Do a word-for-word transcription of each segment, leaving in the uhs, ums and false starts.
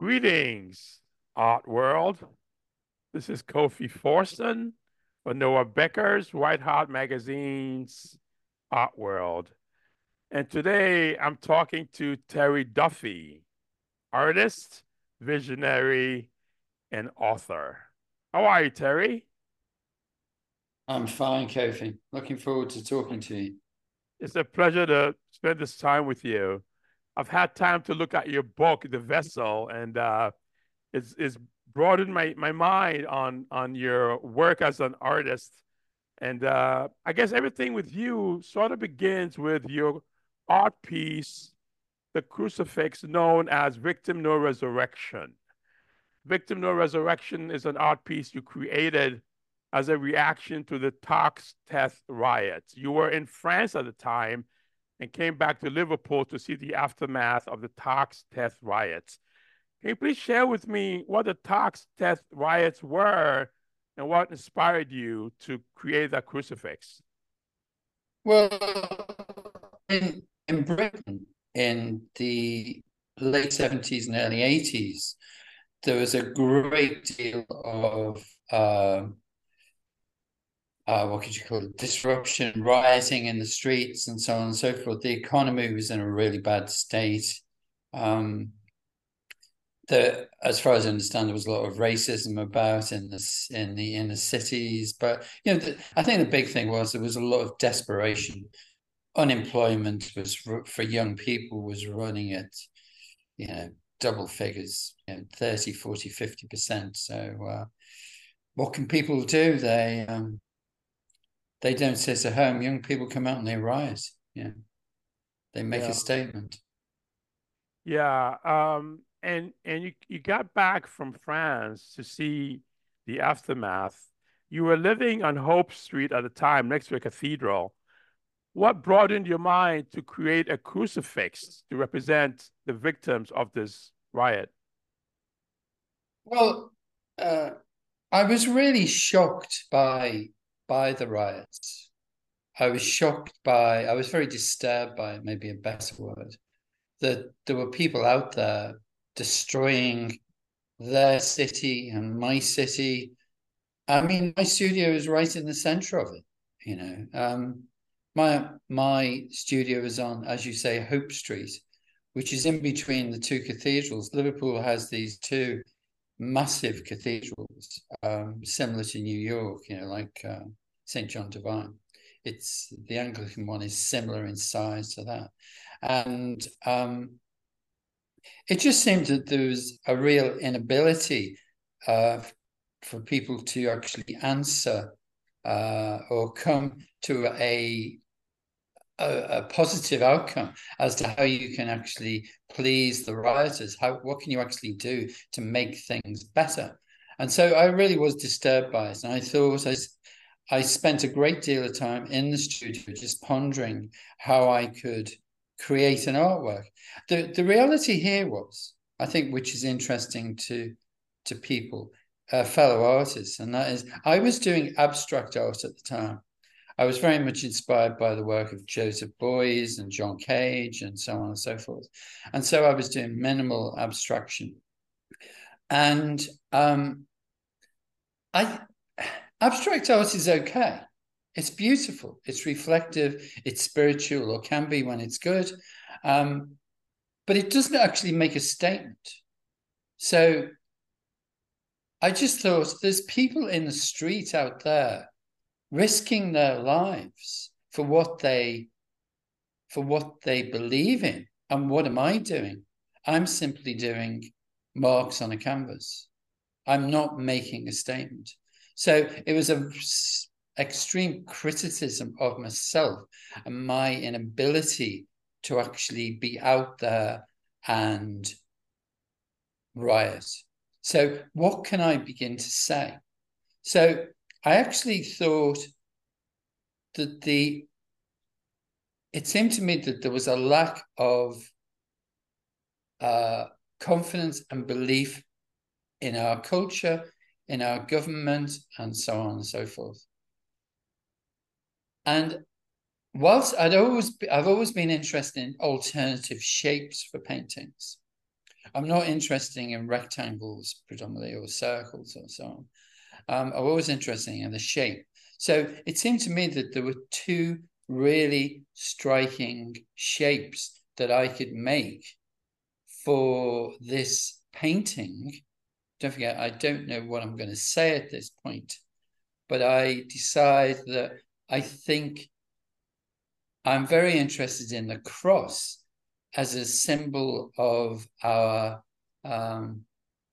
Greetings, art world. This is Kofi Forston for Noah Becker's White Hot Magazine's Art World. And today I'm talking to Terry Duffy, artist, visionary, and author. How are you, Terry? I'm fine, Kofi. Looking forward to talking to you. It's a pleasure to spend this time with you. I've had time to look at your book, The Vessel, and uh, it's, it's broadened my, my mind on, on your work as an artist. And uh, I guess everything with you sort of begins with your art piece, The Crucifix, known as Victim No Resurrection. Victim No Resurrection is an art piece you created as a reaction to the Tox Teth riots. You were in France at the time and came back to Liverpool to see the aftermath of the Tox Teth riots. Can you please share with me what the Tox Teth riots were and what inspired you to create that crucifix? Well, in, in Britain in the late seventies and early eighties, there was a great deal of uh, uh, what could you call it, disruption, rioting in the streets, and so on and so forth. The economy was in a really bad state. Um, the, as far as I understand, there was a lot of racism about in the in the inner cities. But you know, the, I think the big thing was there was a lot of desperation. Unemployment was for, for young people was running at, you know, double figures, you know, thirty, forty, fifty percent. So uh, what can people do? They um, they don't sit at home. Young people come out and they riot. Yeah, they make a Yeah, statement. yeah. Um, and and you you got back from France to see the aftermath. You were living on Hope Street at the time, next to a cathedral. What brought in your mind to create a crucifix to represent the victims of this riot? Well, uh, I was really shocked by by the riots. I was shocked by. I was very disturbed by it. Maybe a better word, that there were people out there destroying their city and my city. I mean, my studio is right in the center of it. You know, um, my my studio is on, as you say, Hope Street, which is in between the two cathedrals. Liverpool has these two massive cathedrals, um, similar to New York. You know, like uh, Saint John Divine. It's the Anglican one is similar in size to that, and um, it just seemed that there was a real inability uh, for people to actually answer uh, or come to a, a, a positive outcome as to how you can actually please the rioters. How what can you actually do to make things better? And so I really was disturbed by it, and I thought I. I spent a great deal of time in the studio just pondering how I could create an artwork. The the reality here was, I think, which is interesting to to people, uh, fellow artists, and that is I was doing abstract art at the time. I was very much inspired by the work of Joseph Beuys and John Cage and so on and so forth. And so I was doing minimal abstraction. And um, I abstract art is okay. It's beautiful. It's reflective. It's spiritual, or can be when it's good, um, but it doesn't actually make a statement. So I just thought there's people in the street out there risking their lives for what they for what they believe in. And what am I doing? I'm simply doing marks on a canvas. I'm not making a statement. So it was a extreme criticism of myself and my inability to actually be out there and riot. So what can I begin to say? So I actually thought that the it seemed to me that there was a lack of uh, confidence and belief in our culture, in our government, and so on and so forth. And whilst I'd always, I've always been interested in alternative shapes for paintings. I'm not interested in rectangles predominantly or circles or so on. Um, I'm always interested in the shape. So it seemed to me that there were two really striking shapes that I could make for this painting. Don't forget, I don't know what I'm going to say at this point, but I decide that I think I'm very interested in the cross as a symbol of our um,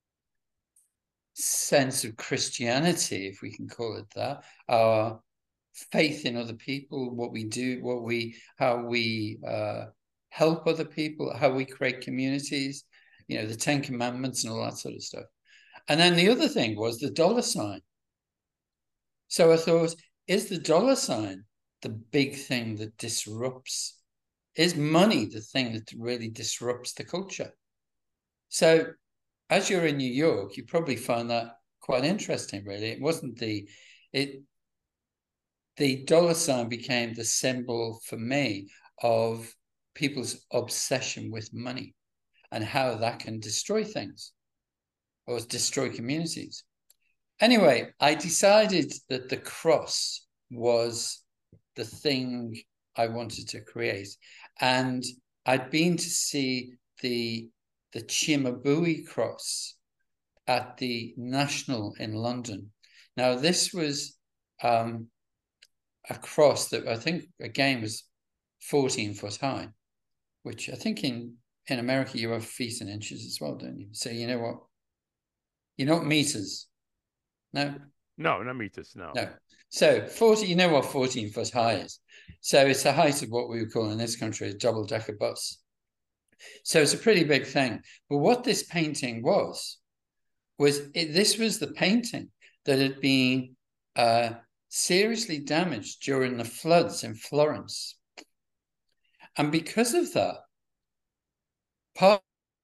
sense of Christianity, if we can call it that, our faith in other people, what we do, what we, how we uh, help other people, how we create communities, you know, the Ten Commandments and all that sort of stuff. And then the other thing was the dollar sign. So I thought, is the dollar sign the big thing that disrupts? Is money the thing that really disrupts the culture? So as you're in New York, you probably find that quite interesting, really. It wasn't the, it, the dollar sign became the symbol for me of people's obsession with money and how that can destroy things or destroy communities. Anyway, I decided that the cross was the thing I wanted to create. And I'd been to see the, the Cimabue cross at the National in London. Now, this was um, a cross that I think, again, was fourteen foot high, which I think in, in America you have feet and inches as well, don't you? So you know what? You're not meters. No? No, not meters, no. No. So forty, you know what fourteen foot high is. So it's the height of what we would call in this country a double-decker bus. So it's a pretty big thing. But what this painting was, was it, this was the painting that had been uh, seriously damaged during the floods in Florence. And because of that, part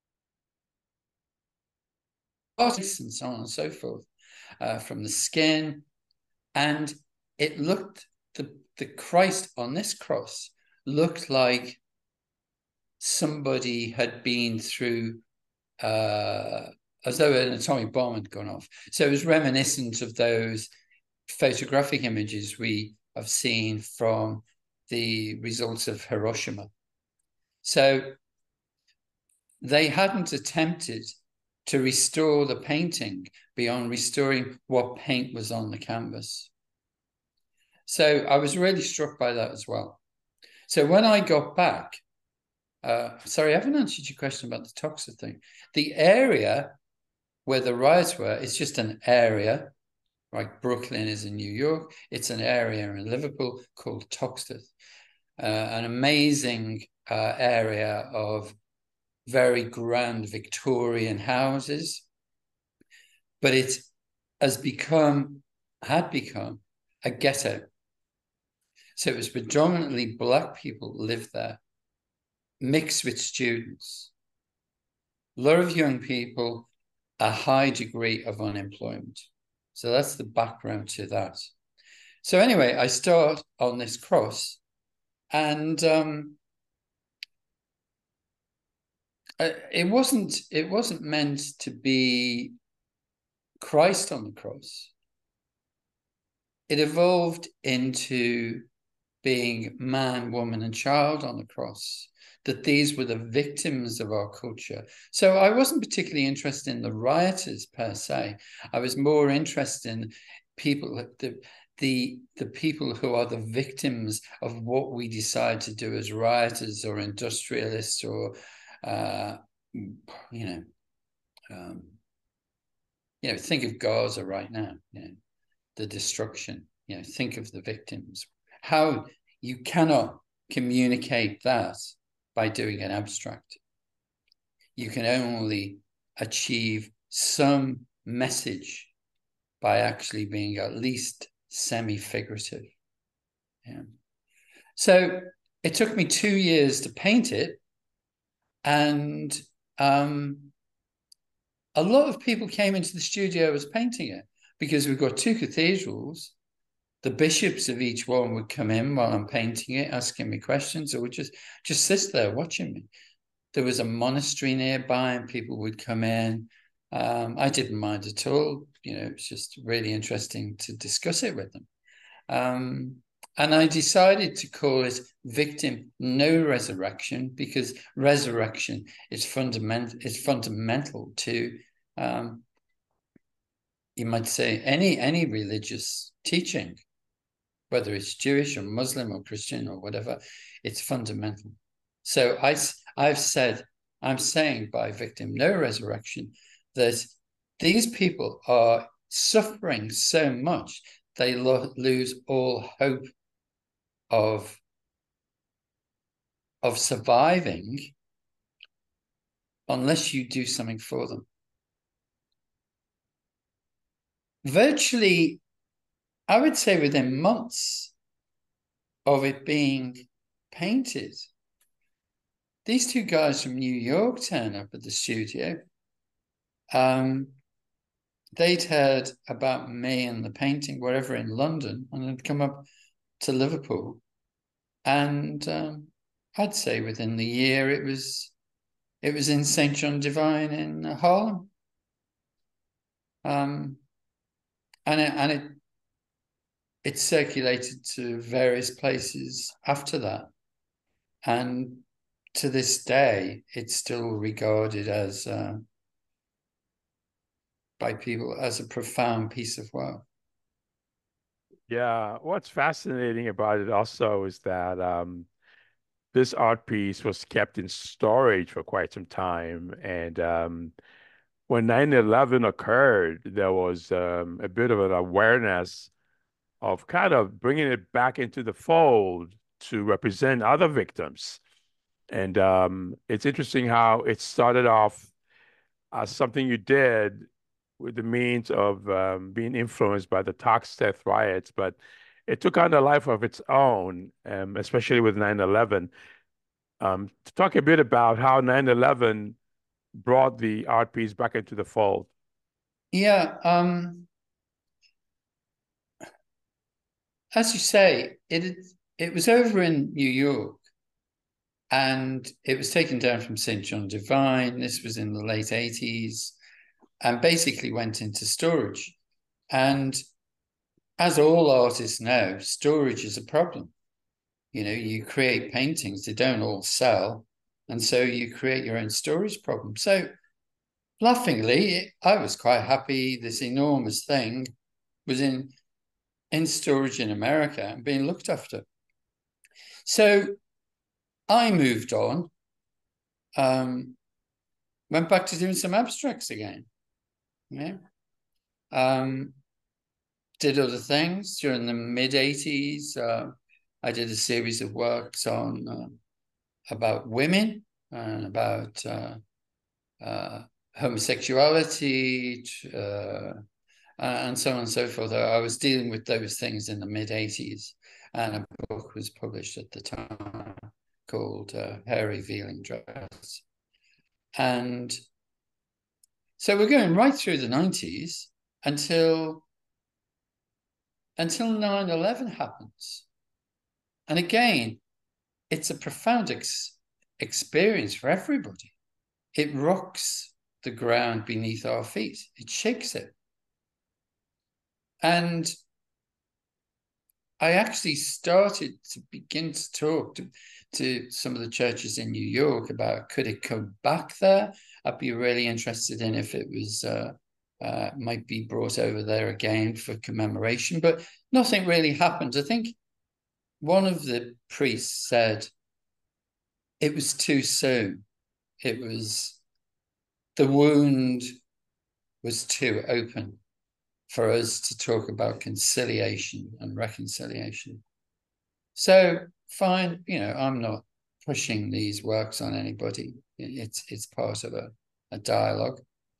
and so on and so forth, uh, from the skin, and it looked, the, the Christ on this cross looked like somebody had been through, uh, as though an atomic bomb had gone off. So it was reminiscent of those photographic images we have seen from the results of Hiroshima. So they hadn't attempted to restore the painting beyond restoring what paint was on the canvas. So I was really struck by that as well. So when I got back, uh, sorry, I haven't answered your question about the Toxteth thing. The area where the riots were, it's just an area, like Brooklyn is in New York. It's an area in Liverpool called Toxteth, uh, an amazing uh, area of very grand Victorian houses, but it has become, had become a ghetto. So it was predominantly Black people lived there, mixed with students. A lot of young people, a high degree of unemployment. So that's the background to that. So anyway, I start on this cross, and um, it wasn't it wasn't meant to be Christ on the cross. It evolved into being man, woman, and child on the cross, that these were the victims of our culture. So I wasn't particularly interested in the rioters per se. I was more interested in people, the, the, the people who are the victims of what we decide to do as rioters or industrialists or, uh, you know, um, you know, think of Gaza right now, you know, the destruction, you know, think of the victims. How you cannot communicate that by doing an abstract. You can only achieve some message by actually being at least semi-figurative. Yeah. So it took me two years to paint it, and um, a lot of people came into the studio as painting it because we've got two cathedrals. The bishops of each one would come in while I'm painting it, asking me questions, or would just, just sit there watching me. there was a monastery nearby and people would come in. Um, I didn't mind at all. You know, it's just really interesting to discuss it with them. Um, and I decided to call it Victim No Resurrection, because resurrection is fundamental, is fundamental to, um, you might say, any, any religious teaching, whether it's Jewish or Muslim or Christian or whatever, it's fundamental. So I, I've said, I'm saying by Victim No Resurrection that these people are suffering so much they lo- lose all hope of, of surviving unless you do something for them. Virtually, I would say within months of it being painted, these two guys from New York turn up at the studio. Um, they'd heard about me and the painting, wherever in London, and had come up to Liverpool. And um, I'd say within the year, it was it was in Saint John Divine in Harlem. Um, and it, and it it circulated to various places after that. And to this day, it's still regarded as uh, by people as a profound piece of work. Yeah, what's fascinating about it also is that um, this art piece was kept in storage for quite some time. And um, when nine eleven occurred, there was um, a bit of an awareness of kind of bringing it back into the fold to represent other victims. And um, it's interesting how it started off as something you did with the means of um, being influenced by the Toxteth riots, but it took on a life of its own, um, especially with nine eleven. Um, to talk a bit about how nine eleven brought the art piece back into the fold. Yeah, um, as you say, it it was over in New York, and it was taken down from Saint John Divine. This was in the late eighties, and basically went into storage. And as all artists know, storage is a problem. You know, you create paintings, they don't all sell, and so you create your own storage problem. So, laughingly, I was quite happy this enormous thing was in in storage in America and being looked after. So I moved on, um, went back to doing some abstracts again. Yeah. Um, did other things during the mid eighties. Uh, I did a series of works on uh, about women and about uh, uh, homosexuality uh, and so on and so forth. I was dealing with those things in the mid eighties, and a book was published at the time called uh, Hair Revealing Dress. And so we're going right through the nineties until until nine eleven happens. And again, it's a profound ex- experience for everybody. It rocks the ground beneath our feet. It shakes it. And I actually started to begin to talk to, to some of the churches in New York about, could it come back there? I'd be really interested in if it was uh, uh, might be brought over there again for commemoration, but nothing really happened. I think one of the priests said it was too soon. It was, the wound was too open for us to talk about conciliation and reconciliation. So fine, you know, I'm not pushing these works on anybody. It's it's part of a, a dialogue.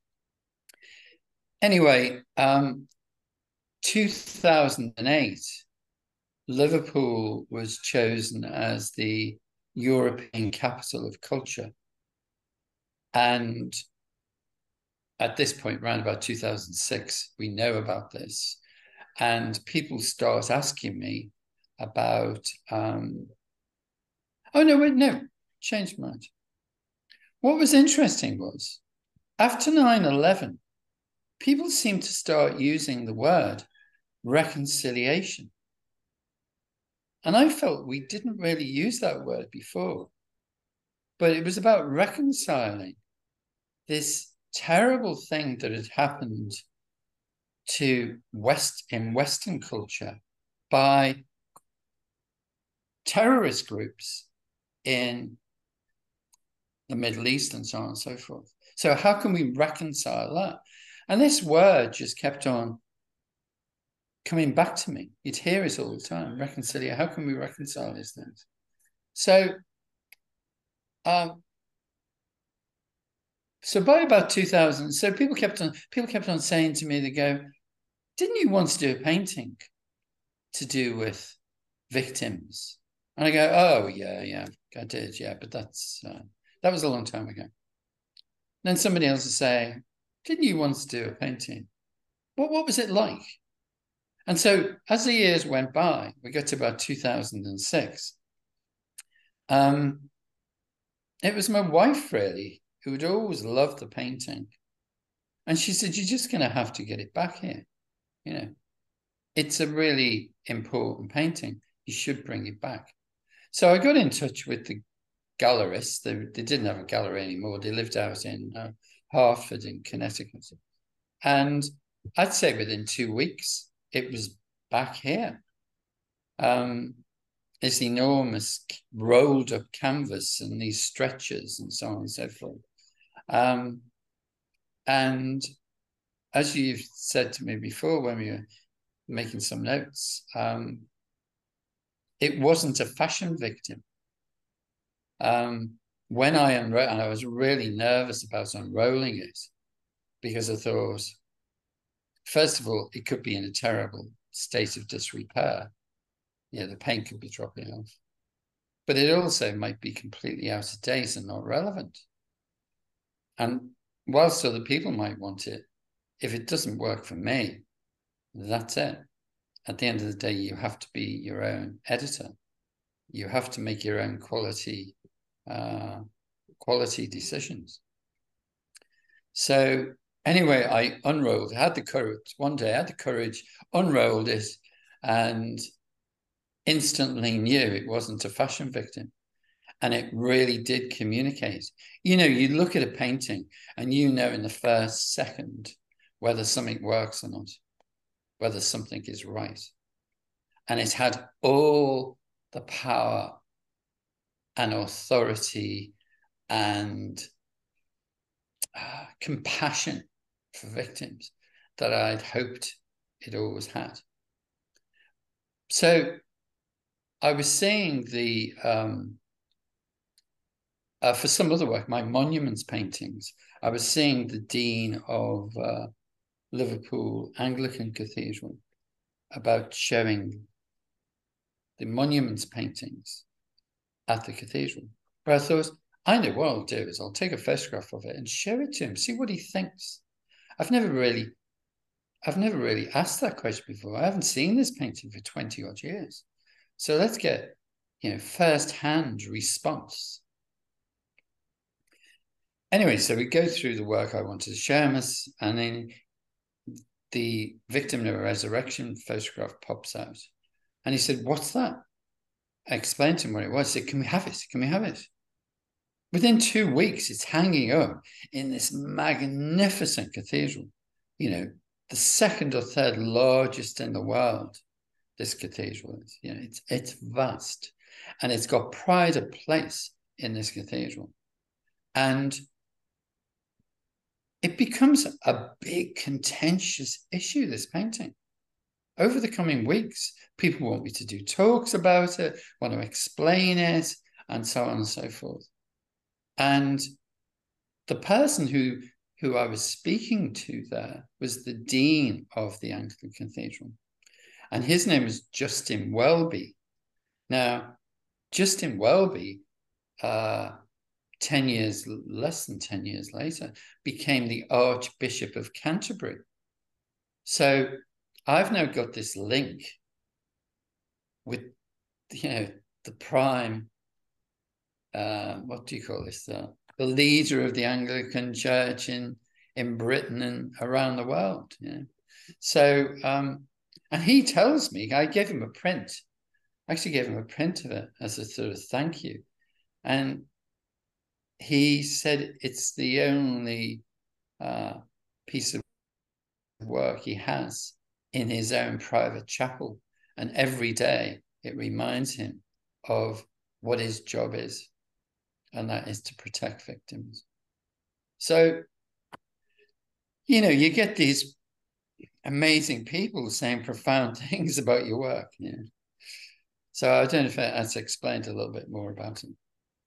Anyway, um, two thousand eight, Liverpool was chosen as the European capital of culture. And at this point, around about two thousand six, we know about this. And people start asking me about, um, oh, no, wait, no, changed my mind. what was interesting was after nine eleven, people seemed to start using the word reconciliation. And I felt we didn't really use that word before, but it was about reconciling this terrible thing that had happened to West in Western culture by terrorist groups in the Middle East and so on and so forth. So how can we reconcile that? And this word just kept on coming back to me. You'd hear it all the time, reconciliate. How can we reconcile these things? So, um, so by about two thousand, so people kept on people kept on saying to me, they go, didn't you once do a painting to do with victims? And I go, oh yeah, yeah, I did, yeah, but that's uh, that was a long time ago. Then somebody else is saying, didn't you once do a painting? What what was it like? And so as the years went by, we got to about two thousand six. Um, it was my wife, really, who had always loved the painting. And she said, you're just going to have to get it back here. You know, it's a really important painting. You should bring it back. So I got in touch with the gallerists. They, they didn't have a gallery anymore. They lived out in uh, Hartford in Connecticut. And I'd say within two weeks, it was back here. Um, this enormous rolled up canvas and these stretchers and so on and so forth. Um, and as you've said to me before when we were making some notes, um, it wasn't a fashion victim. Um, when I unrolled, and I was really nervous about unrolling it because I thought, first of all, it could be in a terrible state of disrepair. Yeah, the paint could be dropping off. But it also might be completely out of date and not relevant. And whilst other people might want it, if it doesn't work for me, that's it. At the end of the day, you have to be your own editor. You have to make your own quality, uh, quality decisions. So anyway, I unrolled, I had the courage, one day I had the courage, unrolled it, and instantly knew it wasn't a fashion victim. And it really did communicate. You know, you look at a painting and you know in the first second whether something works or not, whether something is right. And it had all the power and authority and uh, compassion for victims that I'd hoped it always had. So I was seeing the, um, uh, for some other work, my monuments paintings, I was seeing the Dean of uh, Liverpool Anglican Cathedral about showing the monuments paintings at the cathedral. But I thought, I know what I'll do is I'll take a photograph of it and show it to him, see what he thinks. I've never really, I've never really asked that question before. I haven't seen this painting for twenty odd years. So let's get, you know, first-hand response. Anyway, so we go through the work I wanted to show him, and then the Victim of a Resurrection photograph pops out. And he said, what's that? I explained to him what it was. I said, can we have it? Can we have it? Within two weeks, it's hanging up in this magnificent cathedral. You know, the second or third largest in the world, this cathedral is. You know, it's, it's vast. And it's got pride of place in this cathedral. And it becomes a big contentious issue, this painting. Over the coming weeks, people want me to do talks about it, want to explain it, and so on and so forth. And the person who, who I was speaking to there was the Dean of the Anglican Cathedral. And his name is Justin Welby. Now, Justin Welby, uh, ten years, less than ten years later, became the Archbishop of Canterbury. So I've now got this link with, you know, the prime, uh, what do you call this? Uh, the leader of the Anglican Church in in Britain and around the world. You know? So, um, and he tells me, I gave him a print. I actually gave him a print of it as a sort of thank you, and he said it's the only uh, piece of work he has in his own private chapel, and every day it reminds him of what his job is, and that is to protect victims. So, you know, you get these amazing people saying profound things about your work. You know? So I don't know if that's explained a little bit more about it.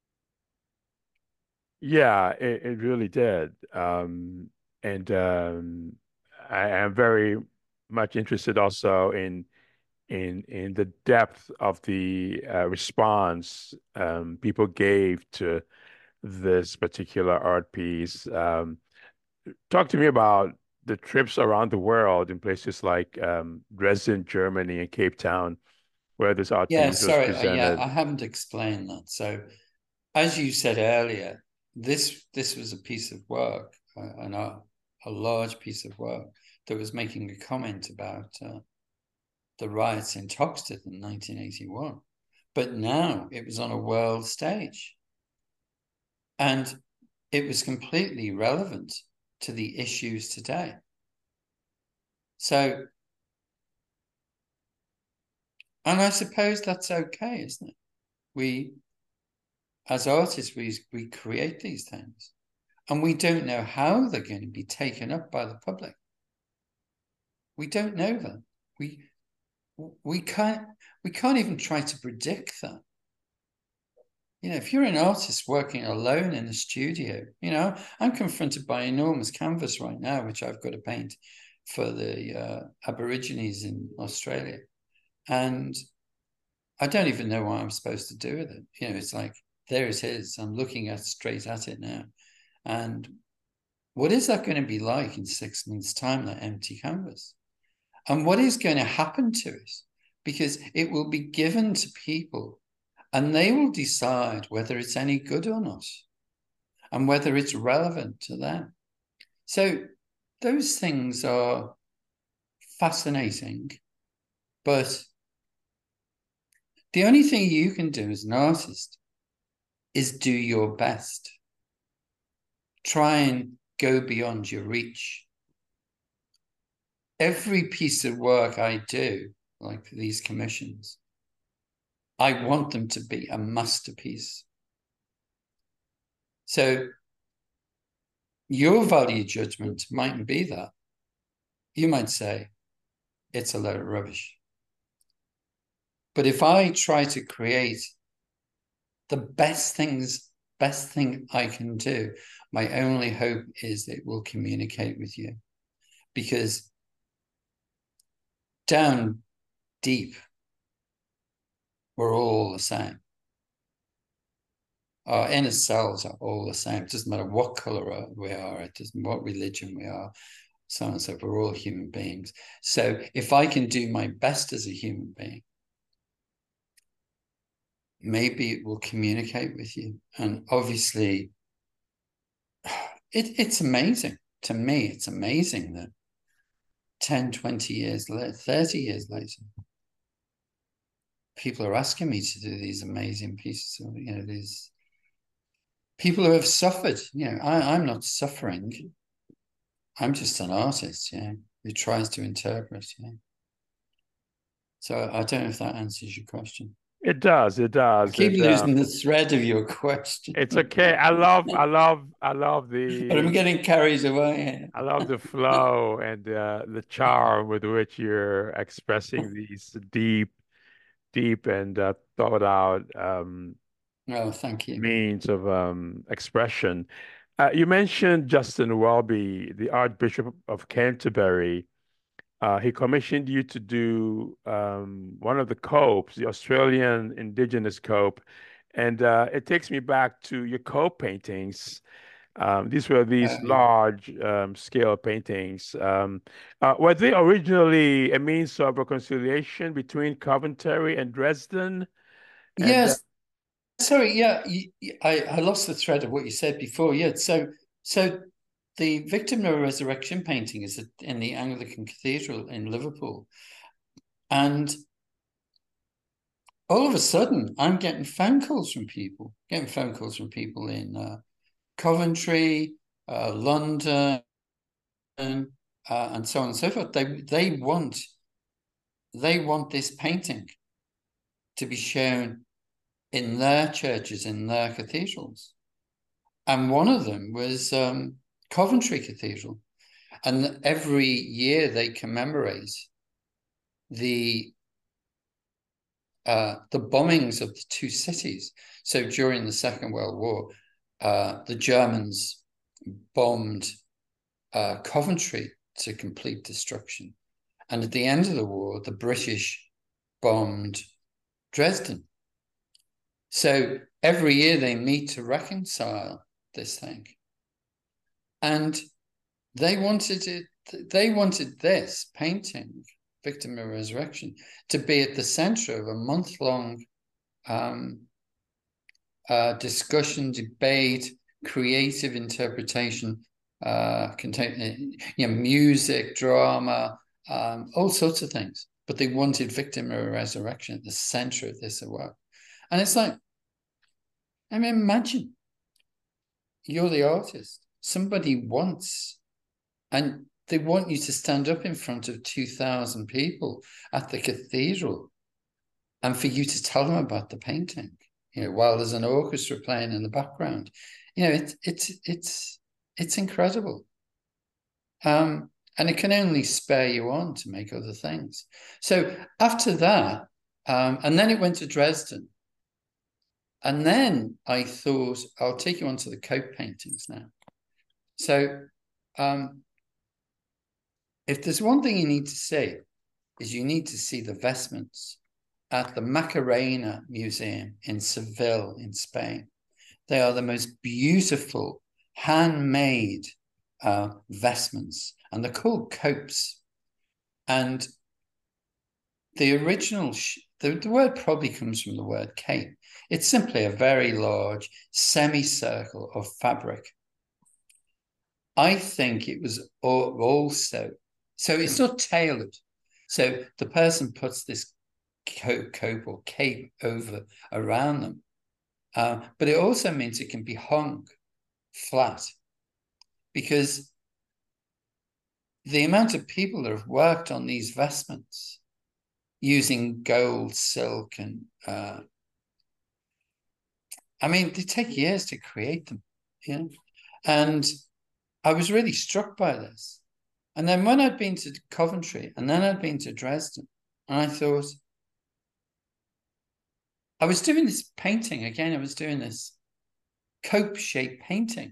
Yeah, it, it really did. Um, and um, I am very much interested also in in in the depth of the uh, response um, people gave to this particular art piece. Um, talk to me about the trips around the world in places like um, Dresden, Germany, and Cape Town, where this art Yeah, piece was sorry. Uh, yeah, presented. I haven't explained that. So, as you said earlier, this this was a piece of work, uh, an art, a large piece of work that was making a comment about uh, the riots in Toxteth in nineteen eighty-one. But now it was on a world stage, and it was completely relevant to the issues today. So, and I suppose that's okay, isn't it? We, as artists, we we create these things, and we don't know how they're going to be taken up by the public. We don't know that. We we can't we can't even try to predict that. You know, if you're an artist working alone in a studio, you know, I'm confronted by enormous canvas right now, which I've got to paint for the uh, Aborigines in Australia, and I don't even know what I'm supposed to do with it. You know, it's like there it is. I'm looking at straight at it now, and what is that going to be like in six months' time? That empty canvas. And what is going to happen to it? Because it will be given to people and they will decide whether it's any good or not and whether it's relevant to them. So those things are fascinating, but the only thing you can do as an artist is do your best. Try and go beyond your reach. Every piece of work I do, like these commissions, I want them to be a masterpiece. So your value judgment mightn't be that. You might say it's a load of rubbish. But if I try to create the best things, best thing I can do, my only hope is that it will communicate with you. Because down deep, we're all the same. Our inner selves are all the same. It doesn't matter what color we are, it doesn't matter what religion we are, so on and so forth. We're all human beings. So if I can do my best as a human being, maybe it will communicate with you. And obviously, it, it's amazing. To me, it's amazing that ten, twenty years later, thirty years later, people are asking me to do these amazing pieces of, you know, these people who have suffered. You know, I, I'm not suffering. I'm just an artist, you know, who tries to interpret, you know. So I don't know if that answers your question. It does, it I does. keep And um, losing the thread of your question. it's okay. I love, I love, I love But I'm the getting carried away. I love the flow and uh, the charm with which you're expressing these deep, deep and uh, thought out um, Oh, thank you. means of um, expression. Uh, you mentioned Justin Welby, the Archbishop of Canterbury. Uh, he commissioned you to do um, one of the copes, the Australian Indigenous cope. And uh, it takes me back to your cope paintings. Um, these were these Uh, large um, scale paintings. Um, uh, were they originally a means of reconciliation between Coventry and Dresden? And uh, yes, sorry, yeah, you, I, I lost the thread of what you said before. Yeah, so so the Victim of Resurrection painting is in the Anglican Cathedral in Liverpool, and all of a sudden, I'm getting phone calls from people, getting phone calls from people in uh, Coventry, uh, London, uh, and so on and so forth. They they want they want this painting to be shown in their churches, in their cathedrals. And one of them was um, Coventry Cathedral. And every year they commemorate the uh, the bombings of the two cities. So during the Second World War, uh, the Germans bombed uh, Coventry to complete destruction. And at the end of the war, the British bombed Dresden. So every year they meet to reconcile this thing. And they wanted it, they wanted this painting, Victim of Resurrection, to be at the center of a month-long um, uh, discussion, debate, creative interpretation, uh, contain, you know, music, drama, um, all sorts of things. But they wanted Victim of Resurrection at the center of this work. And it's like, I mean, imagine you're the artist. Somebody wants, and they want you to stand up in front of two thousand people at the cathedral and for you to tell them about the painting, you know, while there's an orchestra playing in the background. You know, it's it's it's it's incredible. Um, and it can only spur you on to make other things. So after that, um, and then it went to Dresden. And then I thought, I'll take you on to the Cope paintings now. So um, if there's one thing you need to see, is you need to see the vestments at the Macarena Museum in Seville, in Spain. They are the most beautiful handmade uh, vestments, and they're called copes. And the original, the, the word probably comes from the word cape. It's simply a very large semicircle of fabric. I think it was also, so it's not tailored. So the person puts this cope or cape over around them. Uh, but it also means it can be hung flat, because the amount of people that have worked on these vestments using gold, silk, and uh, I mean, they take years to create them, you know? And I was really struck by this. And then when I'd been to Coventry and then I'd been to Dresden, and I thought, I was doing this painting again, I was doing this cope-shaped painting.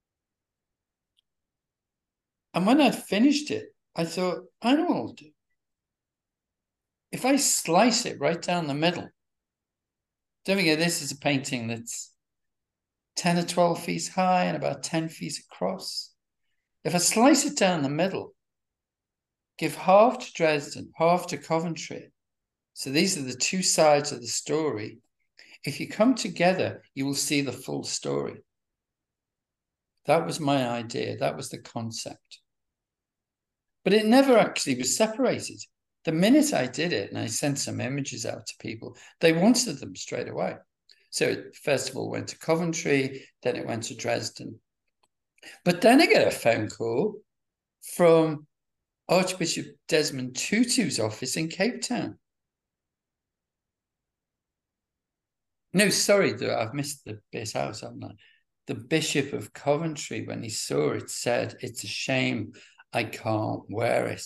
And when I'd finished it, I thought, I know what I'll do. If I slice it right down the middle, don't forget, this is a painting that's ten or twelve feet high and about ten feet across. If I slice it down the middle, give half to Dresden, half to Coventry. So these are the two sides of the story. If you come together, you will see the full story. That was my idea. That was the concept. But it never actually was separated. The minute I did it and I sent some images out to people, they wanted them straight away. So it first of all went to Coventry, then it went to Dresden. But then I get a phone call from Archbishop Desmond Tutu's office in Cape Town. No, sorry, I've missed the bit out, haven't I? The Bishop of Coventry, when he saw it, said, "It's a shame I can't wear it."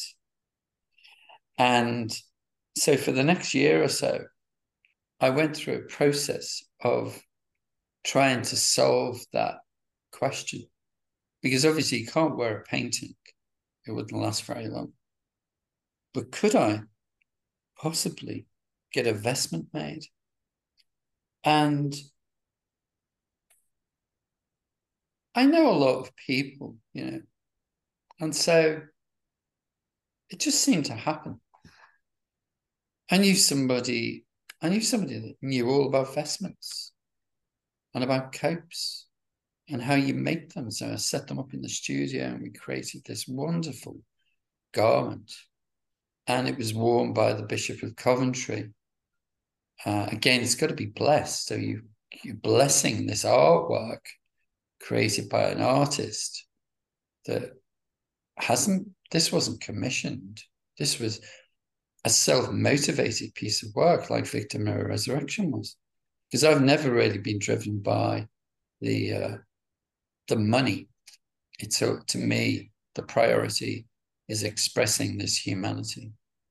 And so for the next year or so, I went through a process of trying to solve that question. Because obviously you can't wear a painting. It wouldn't last very long. But could I possibly get a vestment made? And I know a lot of people, you know, and so it just seemed to happen. I knew somebody, I knew somebody that knew all about vestments. and about copes and how you make them. So I set them up in the studio and we created this wonderful garment. And it was worn by the Bishop of Coventry. Uh, again, it's got to be blessed. So you, you're blessing this artwork created by an artist that hasn't, this wasn't commissioned. This was a self-motivated piece of work like Victor Mirror Resurrection was. Because I've never really been driven by the uh, the money. It's so to me, the priority is expressing this humanity.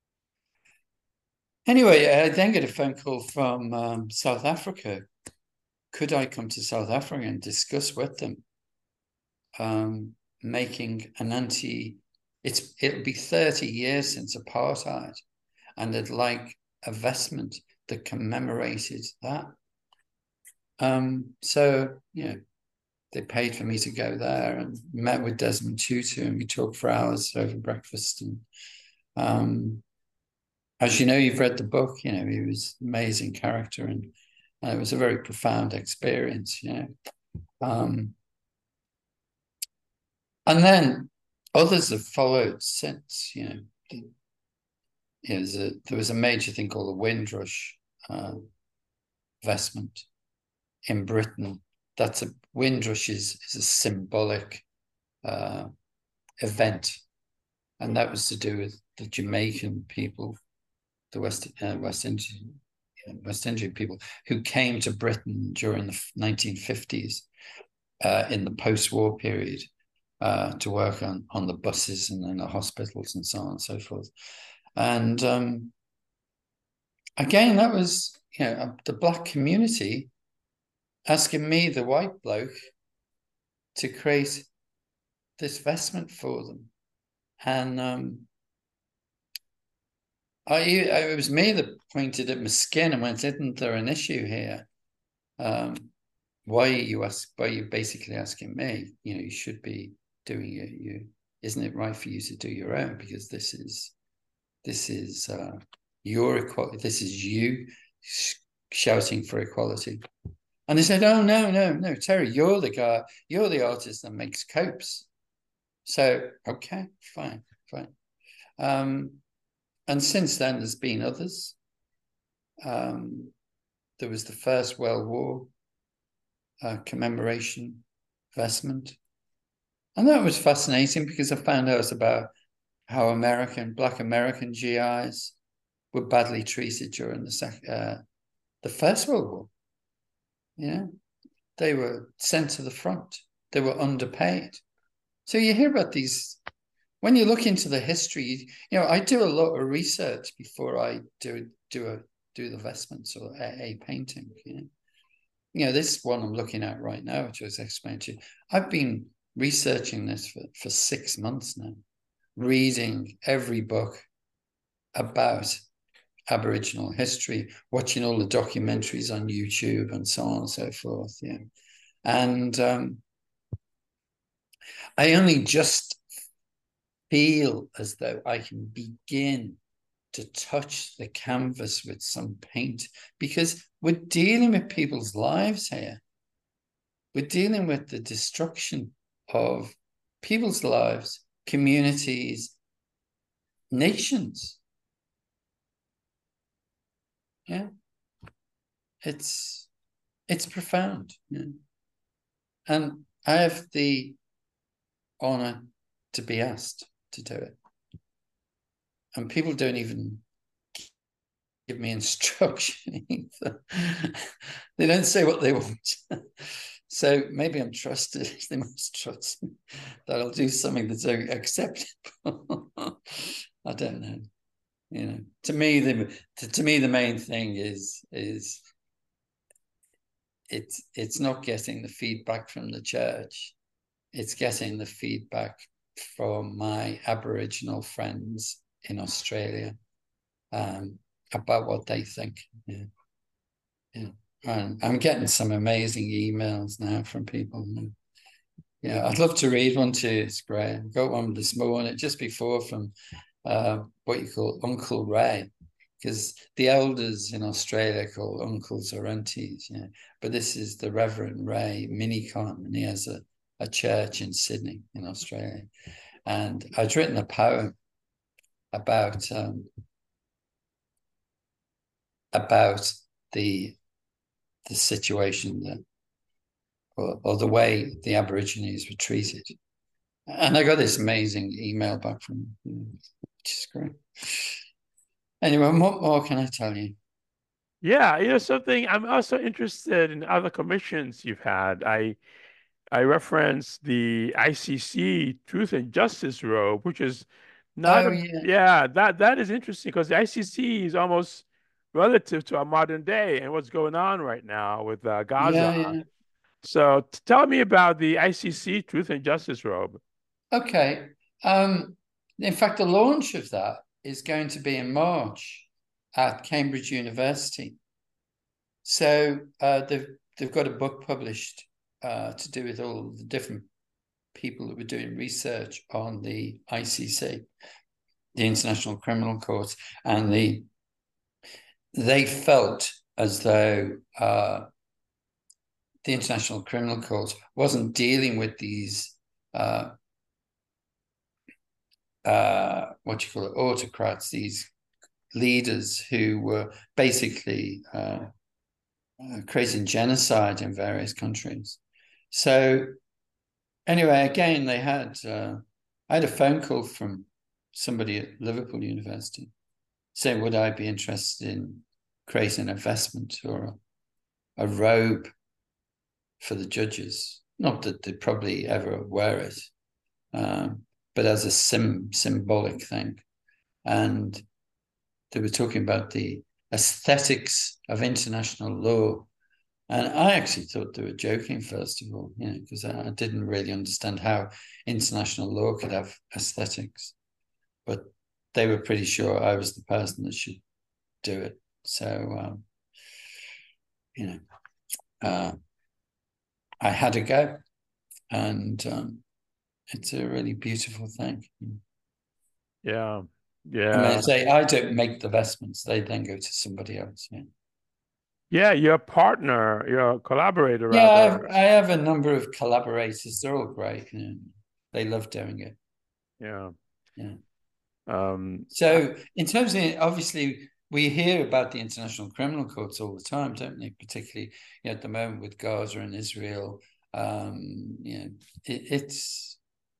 Anyway, I then get a phone call from um, South Africa. Could I come to South Africa and discuss with them um, making an anti, it's it'll be thirty years since apartheid, and they'd like a vestment that commemorated that. Um, so, you know, they paid for me to go there and met with Desmond Tutu, and we talked for hours over breakfast. And um, as you know, you've read the book, you know, he was an amazing character, and, and it was a very profound experience, you know. Um, and then others have followed since, you know. It was a, there was a major thing called the Windrush uh, vestment in Britain. That's a Windrush is, is a symbolic uh, event, and that was to do with the Jamaican people, the West uh, West Indian West Indian people who came to Britain during the nineteen fifties uh, in the post-war period uh, to work on on the buses and in the hospitals and so on and so forth. And um, again, that was, you know, the Black community asking me, the white bloke, to create this vestment for them. And um, I, it was me that pointed at my skin and went, isn't there an issue here? Um, why are you ask, why are you basically asking me? You know, you should be doing it. You, isn't it right for you to do your own? Because this is, this is uh, your equality. This is you sh- shouting for equality. And they said, oh, no, no, no, Terry, you're the guy, you're the artist that makes copes. So, okay, fine, fine. Um, and since then, there's been others. Um, there was the First World War uh, commemoration vestment. And that was fascinating because I found out about how American, Black American G Is were badly treated during the, sec- uh, the First World War. Yeah, they were sent to the front. They were underpaid. So you hear about these, when you look into the history, you know, I do a lot of research before I do do a do the vestments or a, a painting. You know, you know, this one I'm looking at right now, which I was explaining to you. I've been researching this for, for six months now, reading every book about Aboriginal history, watching all the documentaries on YouTube and so on and so forth. Yeah. And um, I only just feel as though I can begin to touch the canvas with some paint, because we're dealing with people's lives here. We're dealing with the destruction of people's lives, communities, nations. Yeah. It's it's profound. Yeah. And I have the honor to be asked to do it. And people don't even give me instruction either. They don't say what they want. So maybe I'm trusted. They must trust me that I'll do something that's acceptable. I don't know. You know, to me, the to, to me the main thing is is it's it's not getting the feedback from the church. It's getting the feedback from my Aboriginal friends in Australia um, about what they think. Yeah. Yeah. And I'm getting some amazing emails now from people. Yeah, I'd love to read one too. It's great. I got one this morning just before from uh, what you call Uncle Ray, because the elders in Australia call uncles or aunties, you know. But this is the Reverend Ray Minicon, and he has a, a church in Sydney in Australia. And I'd written a poem about um, about the the situation that, or, or the way the Aborigines were treated. And I got this amazing email back from them, which is great. Anyway, what more can I tell you? Yeah, you know something. I'm also interested in other commissions you've had. I I referenced the I C C Truth and Justice robe, which is not Oh, a, yeah. yeah, that that is interesting because the I C C is almost relative to our modern day and what's going on right now with uh, Gaza. Yeah, yeah. So t- tell me about the I C C Truth and Justice robe. Okay. Um, in fact, the launch of that is going to be in March at Cambridge University. So uh, they've they've got a book published uh, to do with all the different people that were doing research on the I C C, the International Criminal Court, and the they felt as though uh, the International Criminal Court wasn't dealing with these uh, uh, what you call it, autocrats, these leaders who were basically uh, uh, creating genocide in various countries. So anyway, again, they had uh, I had a phone call from somebody at Liverpool University saying, would I be interested in creating an investment or a, a robe for the judges? Not that they'd probably ever wear it, um, but as a sim symbolic thing. And they were talking about the aesthetics of international law. And I actually thought they were joking, first of all, you know, because I didn't really understand how international law could have aesthetics. But they were pretty sure I was the person that should do it. So, um, you know, uh, I had a go, and um, it's a really beautiful thing. Yeah, I mean, yeah, say I don't make the vestments; they then go to somebody else. Yeah, yeah. Your partner, your collaborator, yeah. I have, rather. I have a number of collaborators. They're all great. You know, they love doing it. Yeah. Yeah. Um, uh, So, in terms of obviously, we hear about the international criminal courts all the time, don't we? Particularly, you know, at the moment with Gaza and Israel. Um, you know, it, it's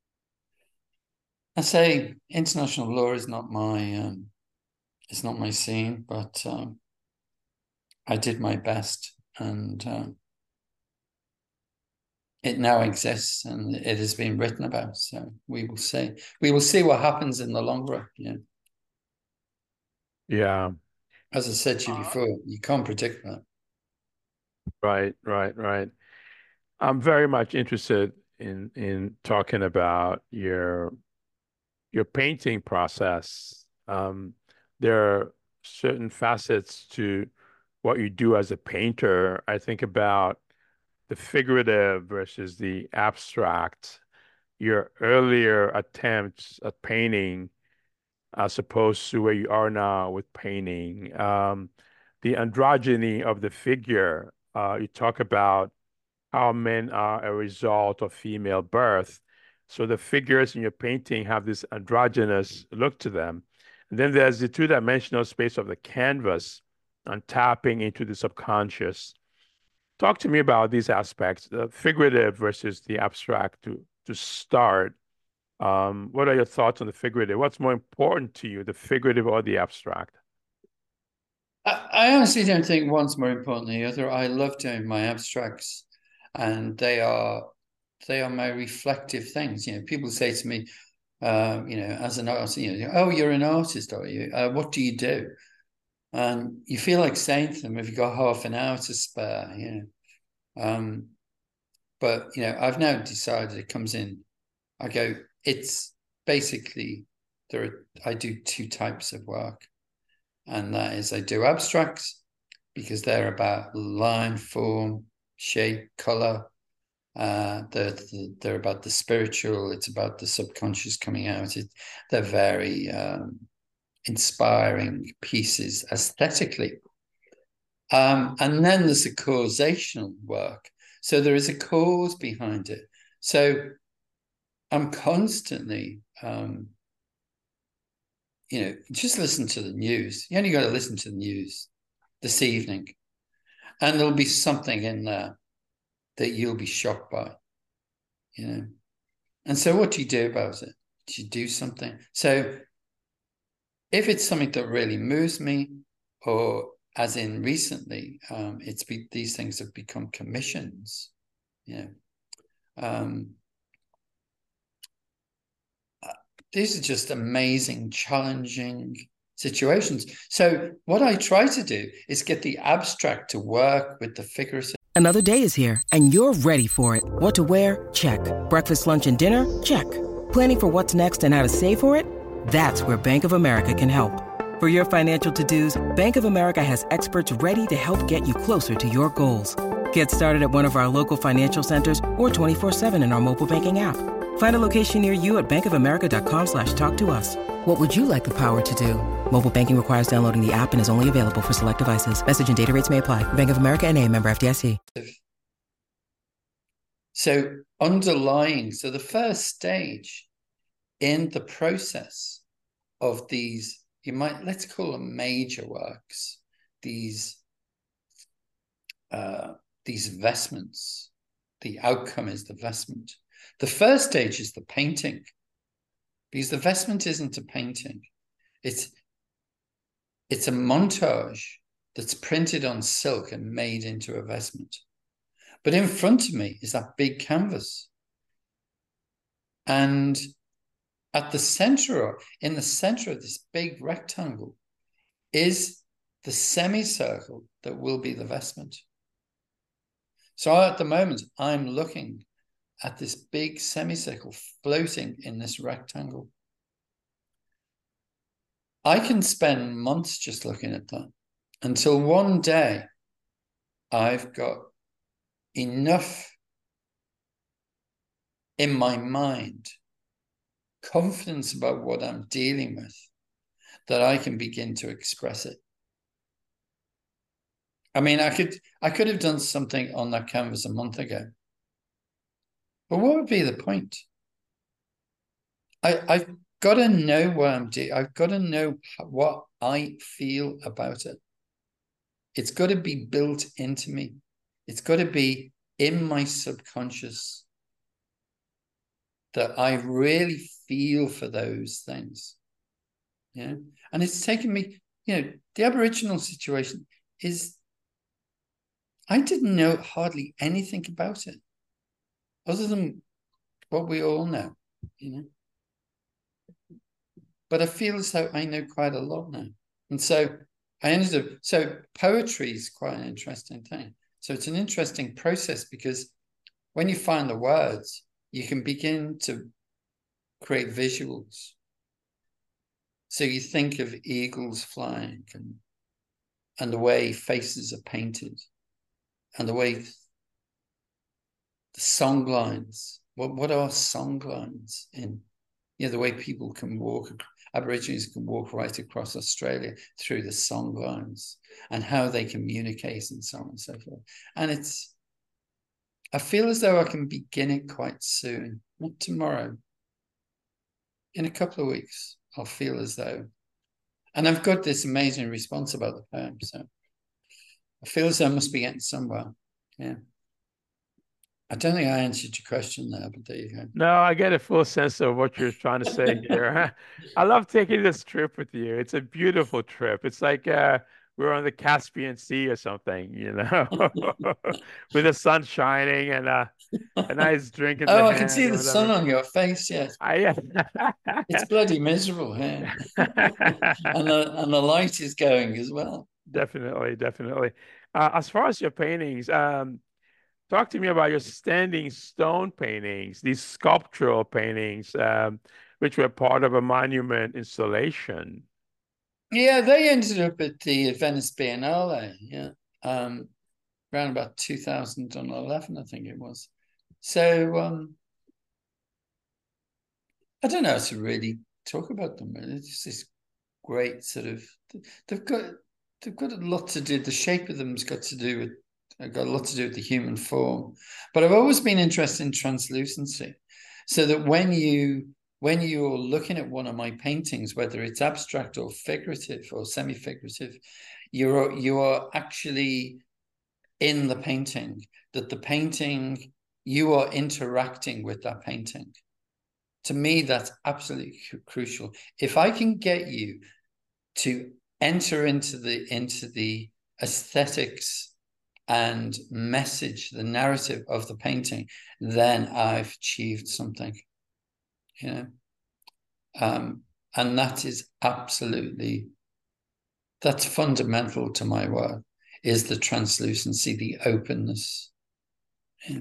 I say international law is not my um, it's not my scene, but um, I did my best, and um, it now exists, and it has been written about. So we will see. We will see what happens in the long run. Yeah, yeah. as I said to you Uh, before, you can't predict that. right, right, right. I'm very much interested in in talking about your your painting process. Um, there are certain facets to what you do as a painter. I think about the figurative versus the abstract. Your earlier attempts at painting as opposed to where you are now with painting. Um, the androgyny of the figure. Uh, you talk about how men are a result of female birth. So the figures in your painting have this androgynous look to them. And then there's the two-dimensional space of the canvas and tapping into the subconscious. Talk to me about these aspects, the figurative versus the abstract to to start. Um, what are your thoughts on the figurative? What's more important to you, the figurative or the abstract? I, I honestly don't think one's more important than the other. I love doing my abstracts, and they are they are my reflective things. You know, people say to me, uh, you know, as an artist, you know, oh, you're an artist, are you? Uh, what do you do? And you feel like saying to them, "Have you got half an hour to spare?" You know. Um, but you know, I've now decided it comes in. I go, it's basically there are I do two types of work, and that is I do abstracts because they're about line, form, shape, color. Uh, they're, they're about the spiritual. It's about the subconscious coming out. It, they're very um, inspiring pieces aesthetically. Um, and then there's a causational work. So there is a cause behind it. So I'm constantly, um, you know, just listen to the news. You only got to listen to the news this evening, and there'll be something in there that you'll be shocked by, you know. And so what do you do about it? Do you do something? So if it's something that really moves me, or as in recently, um, it's be, these things have become commissions, you know. Um, these are just amazing, challenging situations. So what I try to do is get the abstract to work with the figurative. Another day is here, and you're ready for it. What to wear? Check. Breakfast, lunch, and dinner? Check. Planning for what's next and how to save for it? That's where Bank of America can help. For your financial to-dos, Bank of America has experts ready to help get you closer to your goals. Get started at one of our local financial centers or twenty-four seven in our mobile banking app. Find a location near you at bankofamerica.com slash talk to us. What would you like the power to do? Mobile banking requires downloading the app and is only available for select devices. Message and data rates may apply. Bank of America N A, member F D I C. So underlying, so the first stage in the process of these, you might, let's call them major works, these, uh, these vestments, the outcome is the vestment. The first stage is the painting, because the vestment isn't a painting. It's, it's a montage that's printed on silk and made into a vestment. But in front of me is that big canvas. And at the center, in the center of this big rectangle, is the semicircle that will be the vestment. So at the moment, I'm looking at this big semicircle floating in this rectangle. I can spend months just looking at that until one day I've got enough in my mind, confidence about what I'm dealing with, that I can begin to express it. I mean, I could I could have done something on that canvas a month ago, but what would be the point? I, I've got to know what I'm doing. I've got to know what I feel about it. It's got to be built into me. It's got to be in my subconscious that I really feel for those things. Yeah. And it's taken me, you know, the Aboriginal situation is, I didn't know hardly anything about it other than what we all know, you know. But I feel as though I know quite a lot now. And so I ended up, so poetry is quite an interesting thing. So it's an interesting process because when you find the words, you can begin to create visuals. So you think of eagles flying and, and the way faces are painted and the way the song lines, what, what are song lines in, you know, the way people can walk, Aborigines can walk right across Australia through the song lines and how they communicate and so on and so forth. And it's, I feel as though I can begin it quite soon, not tomorrow. In a couple of weeks, I'll feel as though, and I've got this amazing response about the poem, so I feel as though I must be getting somewhere. Yeah. I don't think I answered your question there, but there you go. No, I get a full sense of what you're trying to say here. I love taking this trip with you. It's a beautiful trip. It's like uh, we're on the Caspian Sea or something, you know, with the sun shining and uh, a nice drink in the Oh, I can hand see or the sun whatever. on your face. Yes, I, it's bloody miserable here, and the and the light is going as well. Definitely, definitely. Uh, as far as your paintings, um, talk to me about your standing stone paintings, these sculptural paintings, um, which were part of a monument installation. Yeah, they ended up at the Venice Biennale. Yeah, um, around about two thousand eleven, I think it was. So um, I don't know how to really talk about them. It's just great sort of, they've got, they've got a lot to do. The shape of them's got to do with, got a lot to do with the human form. But I've always been interested in translucency, so that when you, when you're looking at one of my paintings, whether it's abstract or figurative or semi-figurative, you're, you are actually in the painting, that the painting, you are interacting with that painting. To me, that's absolutely crucial. If I can get you to enter into the, into the aesthetics and message, the narrative of the painting, then I've achieved something, you know. Um, and that is absolutely, that's fundamental to my work, is the translucency, the openness. Yeah.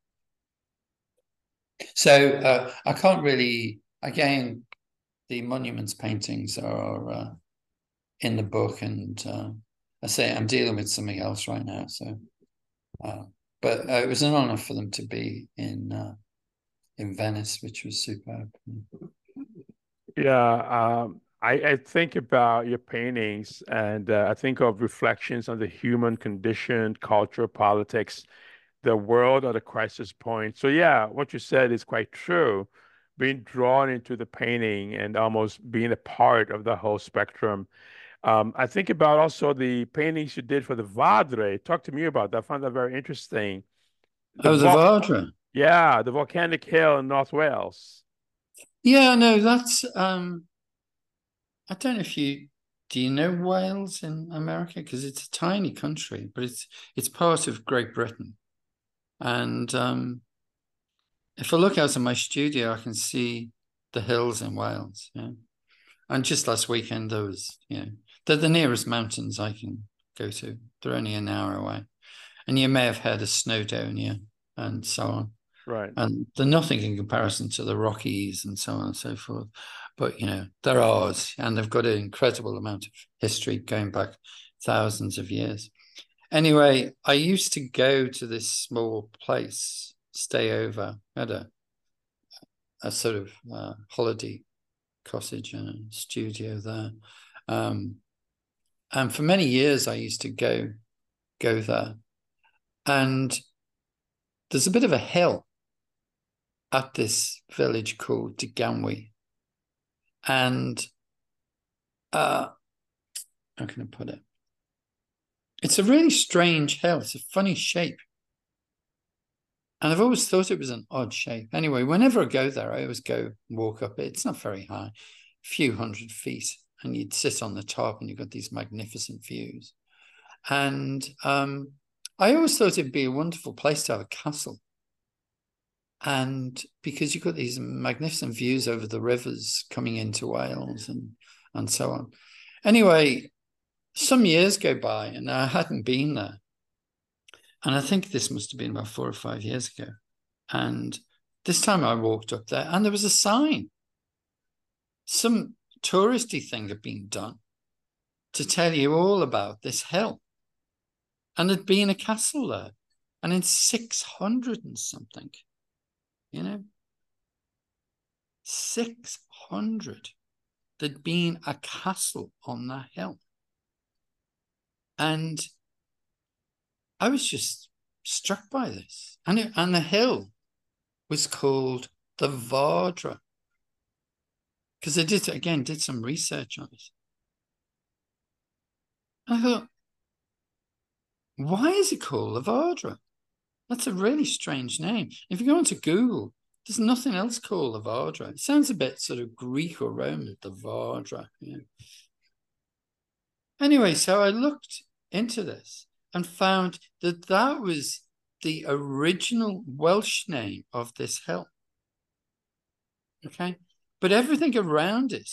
So uh, I can't really, again, the monuments paintings are uh, in the book, and uh, I say I'm dealing with something else right now. So, uh, but uh, it was an honor for them to be in uh, in Venice, which was superb. Yeah, um, I, I think about your paintings, and uh, I think of reflections on the human condition, culture, politics, the world at a crisis point. So yeah, what you said is quite true. Being drawn into the painting and almost being a part of the whole spectrum. Um, I think about also the paintings you did for the Vadre. Talk to me about that. I found that very interesting. The Oh, the vol Vardra. Yeah, the volcanic hill in North Wales. Yeah, no, that's um I don't know if you do you know Wales in America, because it's a tiny country, but it's it's part of Great Britain. And um if I look out of my studio, I can see the hills in Wales. Yeah. And just last weekend there was, you know, they're the nearest mountains I can go to. They're only an hour away. And you may have heard of Snowdonia and so on. Right. And they're nothing in comparison to the Rockies and so on and so forth. But, you know, they're ours, and they've got an incredible amount of history going back thousands of years. Anyway, I used to go to this small place, stay over, had a, a sort of uh, holiday cottage and a studio there. Um, and for many years, I used to go, go there. And there's a bit of a hill at this village called Deganwy. And uh, how can I put it? It's a really strange hill. It's a funny shape. And I've always thought it was an odd shape. Anyway, whenever I go there, I always go walk up it. It's not very high, a few hundred feet. And you'd sit on the top and you've got these magnificent views. And um, I always thought it'd be a wonderful place to have a castle. And because you've got these magnificent views over the rivers coming into Wales and, and so on. Anyway, some years go by and I hadn't been there. And I think this must have been about four or five years ago. And this time I walked up there and there was a sign. Some touristy thing had been done to tell you all about this hill. And there'd been a castle there. And in six hundred and something, you know, six hundred, there'd been a castle on that hill. And I was just struck by this. And, it, and the hill was called the Vardra. Because I did, again, did some research on it. And I thought, why is it called the Vardra? That's a really strange name. If you go onto Google, there's nothing else called the Vardra. It sounds a bit sort of Greek or Roman, the Vardra. Yeah. Anyway, so I looked into this and found that that was the original Welsh name of this hill. Okay? But everything around it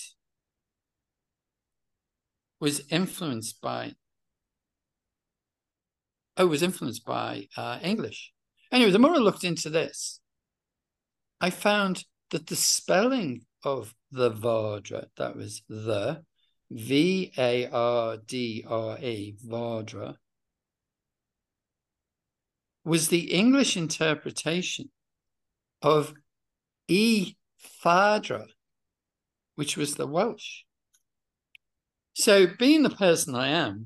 was influenced by, oh, was influenced by uh, English. Anyway, the more I looked into this, I found that the spelling of the Vardra, that was the, V A R D R A, Vardra, was the English interpretation of E Fadra, which was the Welsh. So being the person I am,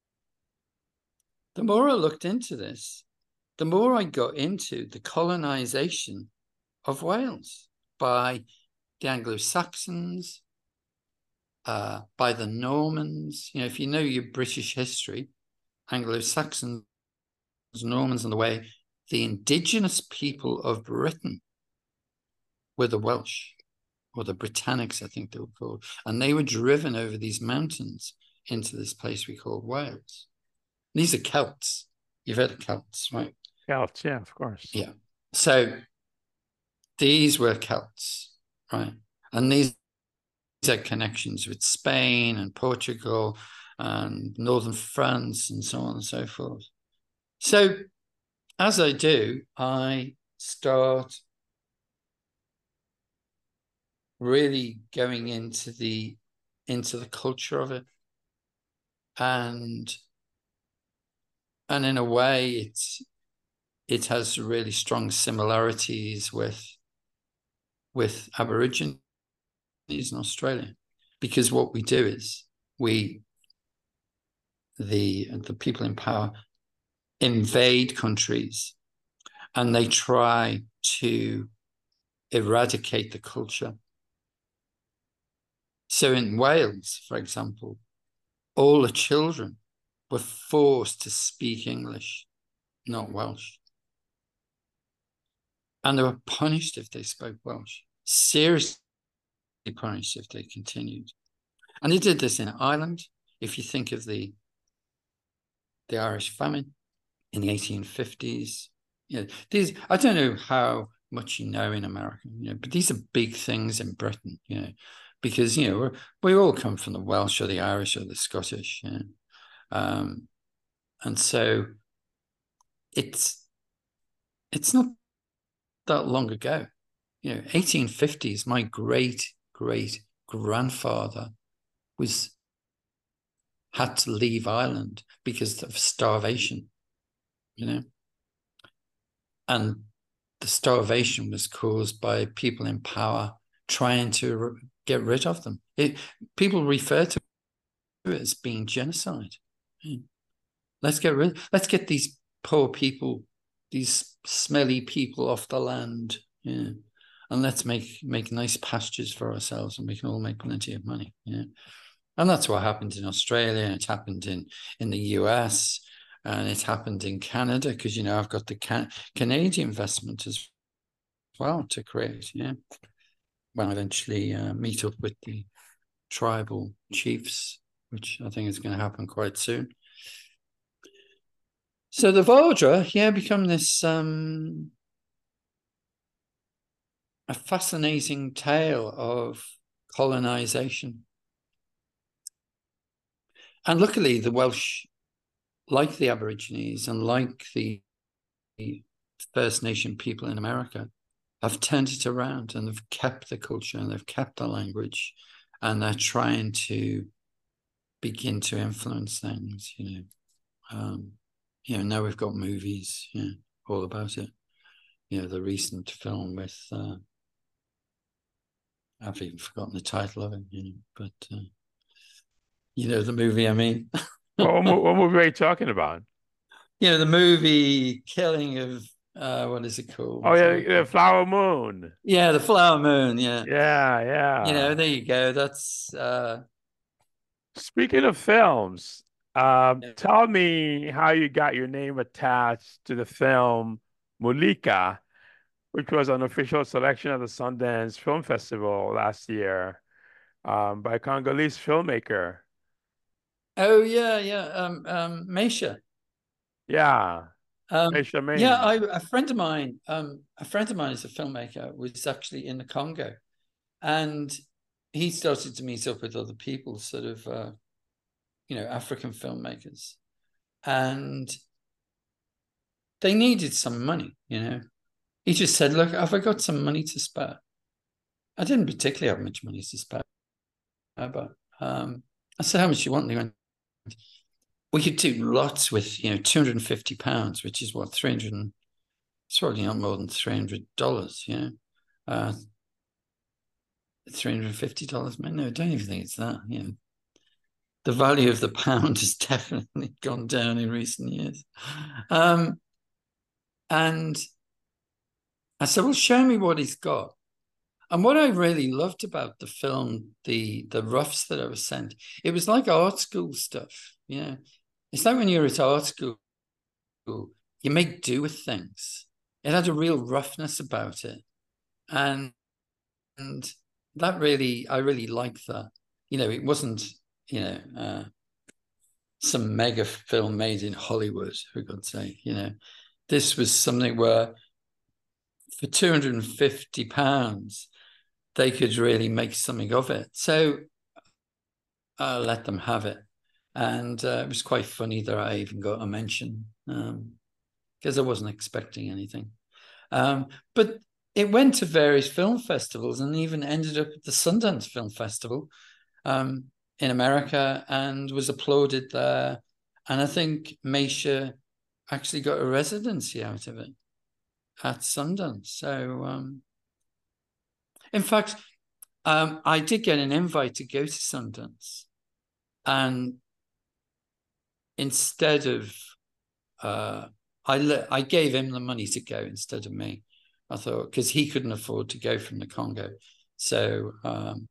the more I looked into this, the more I got into the colonization of Wales by the Anglo-Saxons, uh, by the Normans. You know, if you know your British history, Anglo-Saxons, Normans, and the way the indigenous people of Britain were the Welsh, or the Britannics, I think they were called. And they were driven over these mountains into this place we call Wales. These are Celts. You've heard of Celts, right? Celts, yeah, of course. Yeah. So these were Celts, right? And these had connections with Spain and Portugal and northern France and so on and so forth. So as I do, I start really going into the into the culture of it. And and in a way it's it has really strong similarities with with Aborigines in Australia, because what we do is we the the people in power invade countries and they try to eradicate the culture. So in Wales, for example, all the children were forced to speak English, not Welsh. And they were punished if they spoke Welsh, seriously punished if they continued. And they did this in Ireland. If you think of the, the Irish famine in the eighteen fifties, you know, these, I don't know how much you know in America, you know, but these are big things in Britain, you know, because, you know, we're, we all come from the Welsh or the Irish or the Scottish, you know. Um, and so it's, it's not that long ago, you know, eighteen fifties, my great, great grandfather was, had to leave Ireland because of starvation, you know. And the starvation was caused by people in power trying to get rid of them. It, people refer to it as being genocide. Let's get rid, let's get these poor people, these smelly people off the land, yeah, and let's make make nice pastures for ourselves, and we can all make plenty of money, yeah. And that's what happened in Australia, and it happened in in the U S, and it happened in Canada, because, you know, I've got the Can Canadian investment as well to create, yeah. When I eventually uh, meet up with the tribal chiefs, which I think is going to happen quite soon. So the Vajra, yeah, become this um, a fascinating tale of colonization. And luckily, the Welsh, like the Aborigines and like the First Nation people in America, have turned it around, and they've kept the culture and they've kept the language, and they're trying to begin to influence things, you know. Um, you know, now we've got movies, you know, all about it. You know, the recent film with, uh, I've even forgotten the title of it, you know, but, uh, you know, the movie, I mean. Well, what, what movie are you talking about? You know, the movie Killing of, uh, what is it called? Oh, yeah, the Flower Moon. Yeah, the Flower Moon, yeah. Yeah, yeah. You know, there you go. That's, uh, Speaking of films, um, yeah. tell me how you got your name attached to the film Mulika, which was an official selection of the Sundance Film Festival last year, um, by a Congolese filmmaker. Oh, yeah, yeah. Um, um, Meisha. Yeah, Um, Meisha yeah, Main. I, a friend of mine, um, a friend of mine is a filmmaker, was actually in the Congo, and he started to meet up with other people, sort of, uh, you know, African filmmakers, and they needed some money, you know. He just said, look, have I got some money to spare? I didn't particularly have much money to spare, but um, I said, how much do you want? And they went, we could do lots with, you know, two hundred fifty pounds, which is what, three hundred, it's probably not more than three hundred dollars, you know. Uh, three hundred fifty dollars, man. No, I don't even think it's that, you know. the value of the pound has definitely gone down in recent years. Um, and I said, well, show me what he's got. And what I really loved about the film, the the roughs that I was sent, it was like art school stuff. You know, it's like when you're at art school, you make do with things. It had a real roughness about it, and and that really, I really liked that. You know, it wasn't, you know, uh, some mega film made in Hollywood, for God's sake. You know, this was something where for two hundred and fifty pounds. They could really make something of it. So I let them have it. And uh, it was quite funny that I even got a mention because um, I wasn't expecting anything. Um, but it went to various film festivals and even ended up at the Sundance Film Festival um, in America and was applauded there. And I think Meisha actually got a residency out of it at Sundance. So... Um, In fact, um, I did get an invite to go to Sundance, and instead of, uh, I le- I gave him the money to go instead of me. I thought because he couldn't afford to go from the Congo, so um,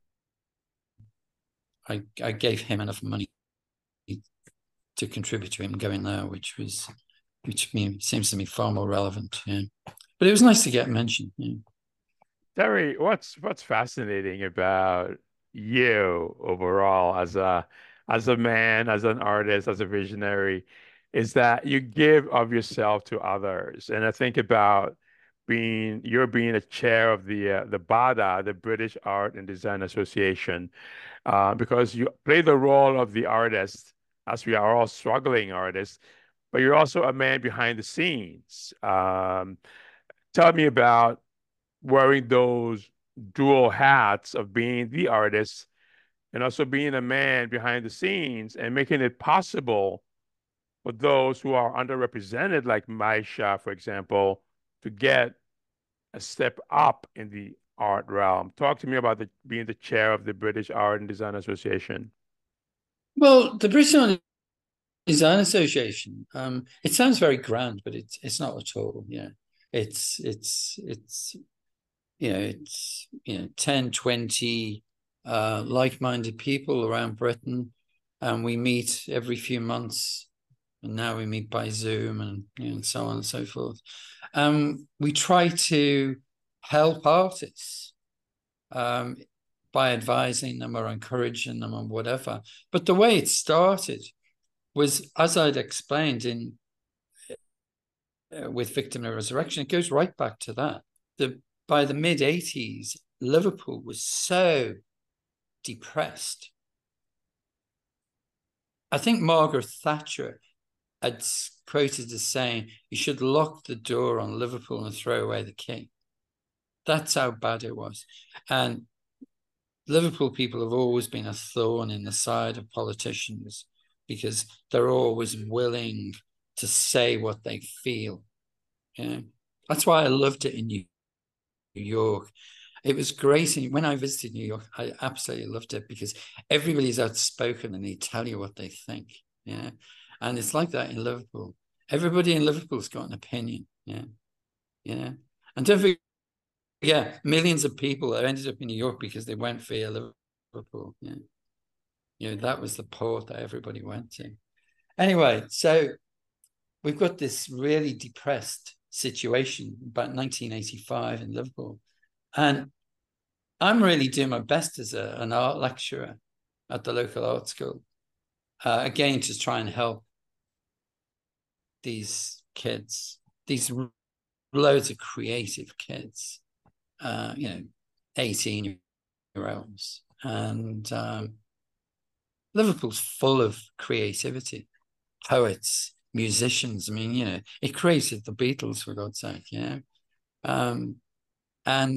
I I gave him enough money to contribute to him going there, which was which me, seems to me far more relevant. Yeah, but it was nice to get mentioned. Yeah. Terry, what's what's fascinating about you overall as a as a man, as an artist, as a visionary, is that you give of yourself to others. And I think about being you're being a chair of the uh, the BADA, the British Art and Design Association, uh, because you play the role of the artist, as we are all struggling artists, but you're also a man behind the scenes. Um, tell me about wearing those dual hats of being the artist and also being a man behind the scenes and making it possible for those who are underrepresented, like Meisha, for example, to get a step up in the art realm. Talk to me about the, being the chair of the British Art and Design Association. Well, the British Art and Design Association, um, it sounds very grand, but it's it's not at all. Yeah, it's it's it's you know it's you know ten, twenty uh, like-minded people around Britain, and we meet every few months. And now we meet by Zoom and, you know, and so on and so forth. Um, we try to help artists um, by advising them or encouraging them or whatever. But the way it started was, as I'd explained in uh, with Victim of Resurrection, it goes right back to that. The by the mid eighties, Liverpool was so depressed. I think Margaret Thatcher had quoted as saying, you should lock the door on Liverpool and throw away the key. That's how bad it was. And Liverpool people have always been a thorn in the side of politicians because they're always willing to say what they feel. You know? That's why I loved it in New York. It was great. And when I visited New York, I absolutely loved it because everybody's outspoken and they tell you what they think. Yeah. And it's like that in Liverpool. Everybody in Liverpool's got an opinion. Yeah. Yeah. And don't forget, yeah, millions of people have ended up in New York because they went via Liverpool. Yeah. You know, that was the port that everybody went to. Anyway, so we've got this really depressed situation about nineteen eighty-five in Liverpool. And I'm really doing my best as a, an art lecturer at the local art school. Uh, again, to try and help these kids, these loads of creative kids, uh, you know, eighteen year olds. And um, Liverpool's full of creativity, poets, musicians. I mean, you know, it created the Beatles, for God's sake, you know. Um, and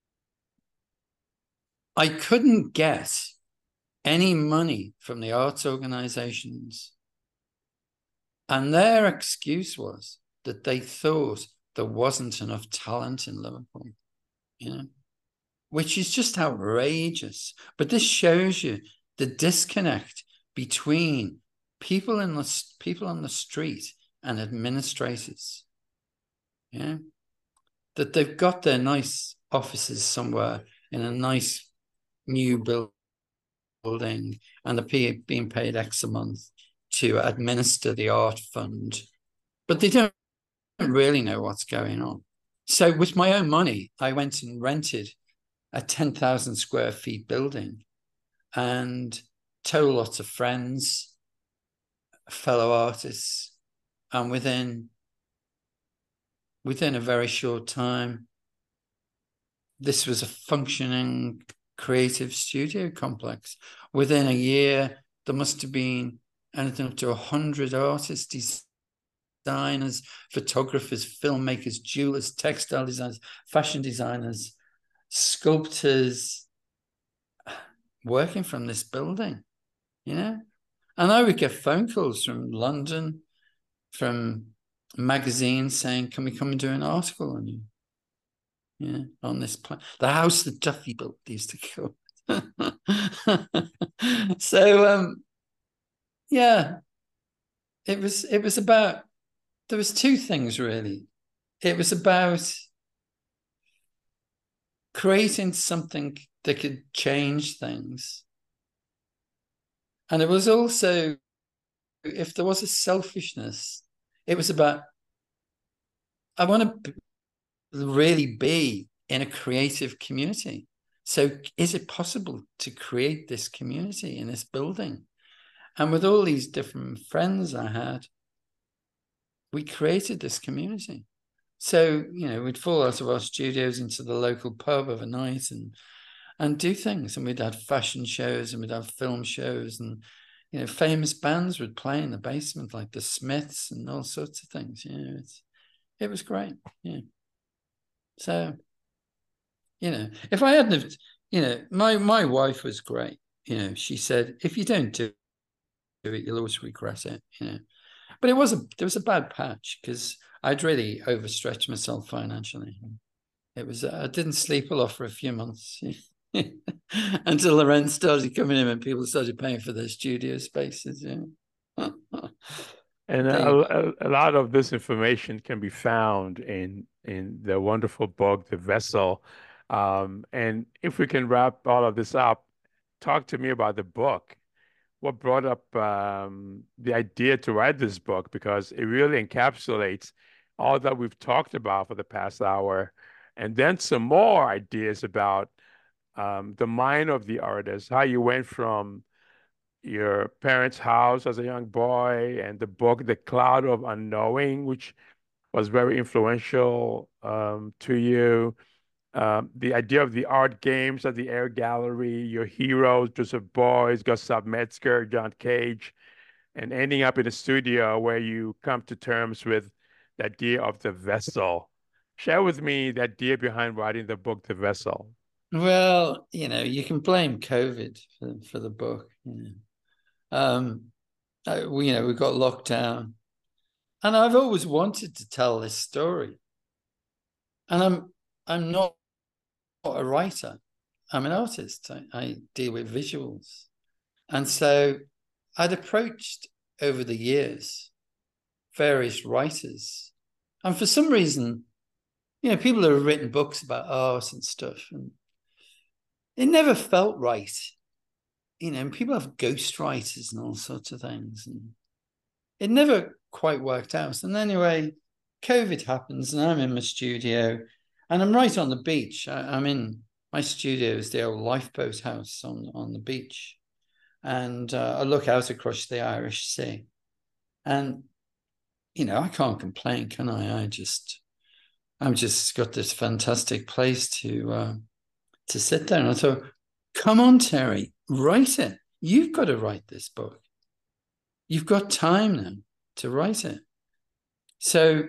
I couldn't get any money from the arts organizations. And their excuse was that they thought there wasn't enough talent in Liverpool, you know, which is just outrageous. But this shows you the disconnect between people in the people on the street and administrators. Yeah, that they've got their nice offices somewhere in a nice new building, and they're being paid X a month to administer the art fund, but they don't really know what's going on. So with my own money, I went and rented a ten thousand square feet building and told lots of friends, fellow artists, and within within a very short time, this was a functioning creative studio complex. Within a year, there must have been anything up to a hundred artists, designers, photographers, filmmakers, jewelers, textile designers, fashion designers, sculptors working from this building, you know? And I would get phone calls from London, from magazines saying, can we come and do an article on you? Yeah, on this plan. The house that Duffy built used to go. So, um, yeah, it was, it was about, there was two things really. It was about creating something that could change things. And it was also, if there was a selfishness, it was about, I want to really be in a creative community. So is it possible to create this community in this building? And with all these different friends I had, we created this community. So, you know, we'd fall out of our studios into the local pub of a night and and do things. And we'd have fashion shows and we'd have film shows, and, you know, famous bands would play in the basement, like the Smiths and all sorts of things. You know, it's, it was great. Yeah. So, you know, if I hadn't have, you know, my, my wife was great. You know, she said, if you don't do it, you'll always regret it, you know. But it was a, there was a bad patch because I'd really overstretched myself financially. It was, I didn't sleep a lot for a few months until the rent started coming in and people started paying for their studio spaces. Yeah. And a, a lot of this information can be found in in the wonderful book, The Vessel. Um, and if we can wrap all of this up, talk to me about the book. What brought up um, the idea to write this book? Because it really encapsulates all that we've talked about for the past hour, and then some more ideas about um, the mind of the artist, how you went from your parents' house as a young boy, and the book, The Cloud of Unknowing, which was very influential um, to you. Um, the idea of the art games at the Air Gallery, your heroes, Joseph Beuys, Gustav Metzger, John Cage, and ending up in a studio where you come to terms with the idea of the vessel. Share with me the idea behind writing the book, The Vessel. Well, you know, you can blame COVID for, for the book. You know. Um, I, we, you know, we got locked down, and I've always wanted to tell this story. And I'm, I'm not a writer. I'm an artist. I, I deal with visuals, and so I'd approached over the years various writers, and for some reason, you know, people who have written books about art and stuff, and it never felt right. You know, people have ghostwriters and all sorts of things, and it never quite worked out. And anyway, COVID happens, and I'm in my studio, and I'm right on the beach. I, I'm in my studio is the old lifeboat house on, on the beach, and uh, I look out across the Irish Sea, and you know, I can't complain, can I? I just, I'm just got this fantastic place to uh, to sit there, and I thought, come on, Terry, write it. You've got to write this book. You've got time now to write it. So,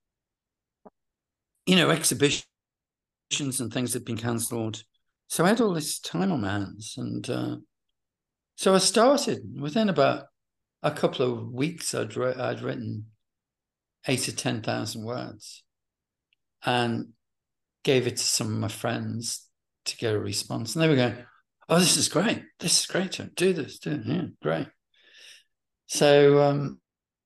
you know, exhibitions and things had been cancelled. So I had all this time on my hands. And uh, so I started. Within about a couple of weeks, I'd, re- I'd written eight or ten thousand words and gave it to some of my friends to get a response. And they were going, oh, this is great. This is great. Do this, do it. Yeah, great. So um,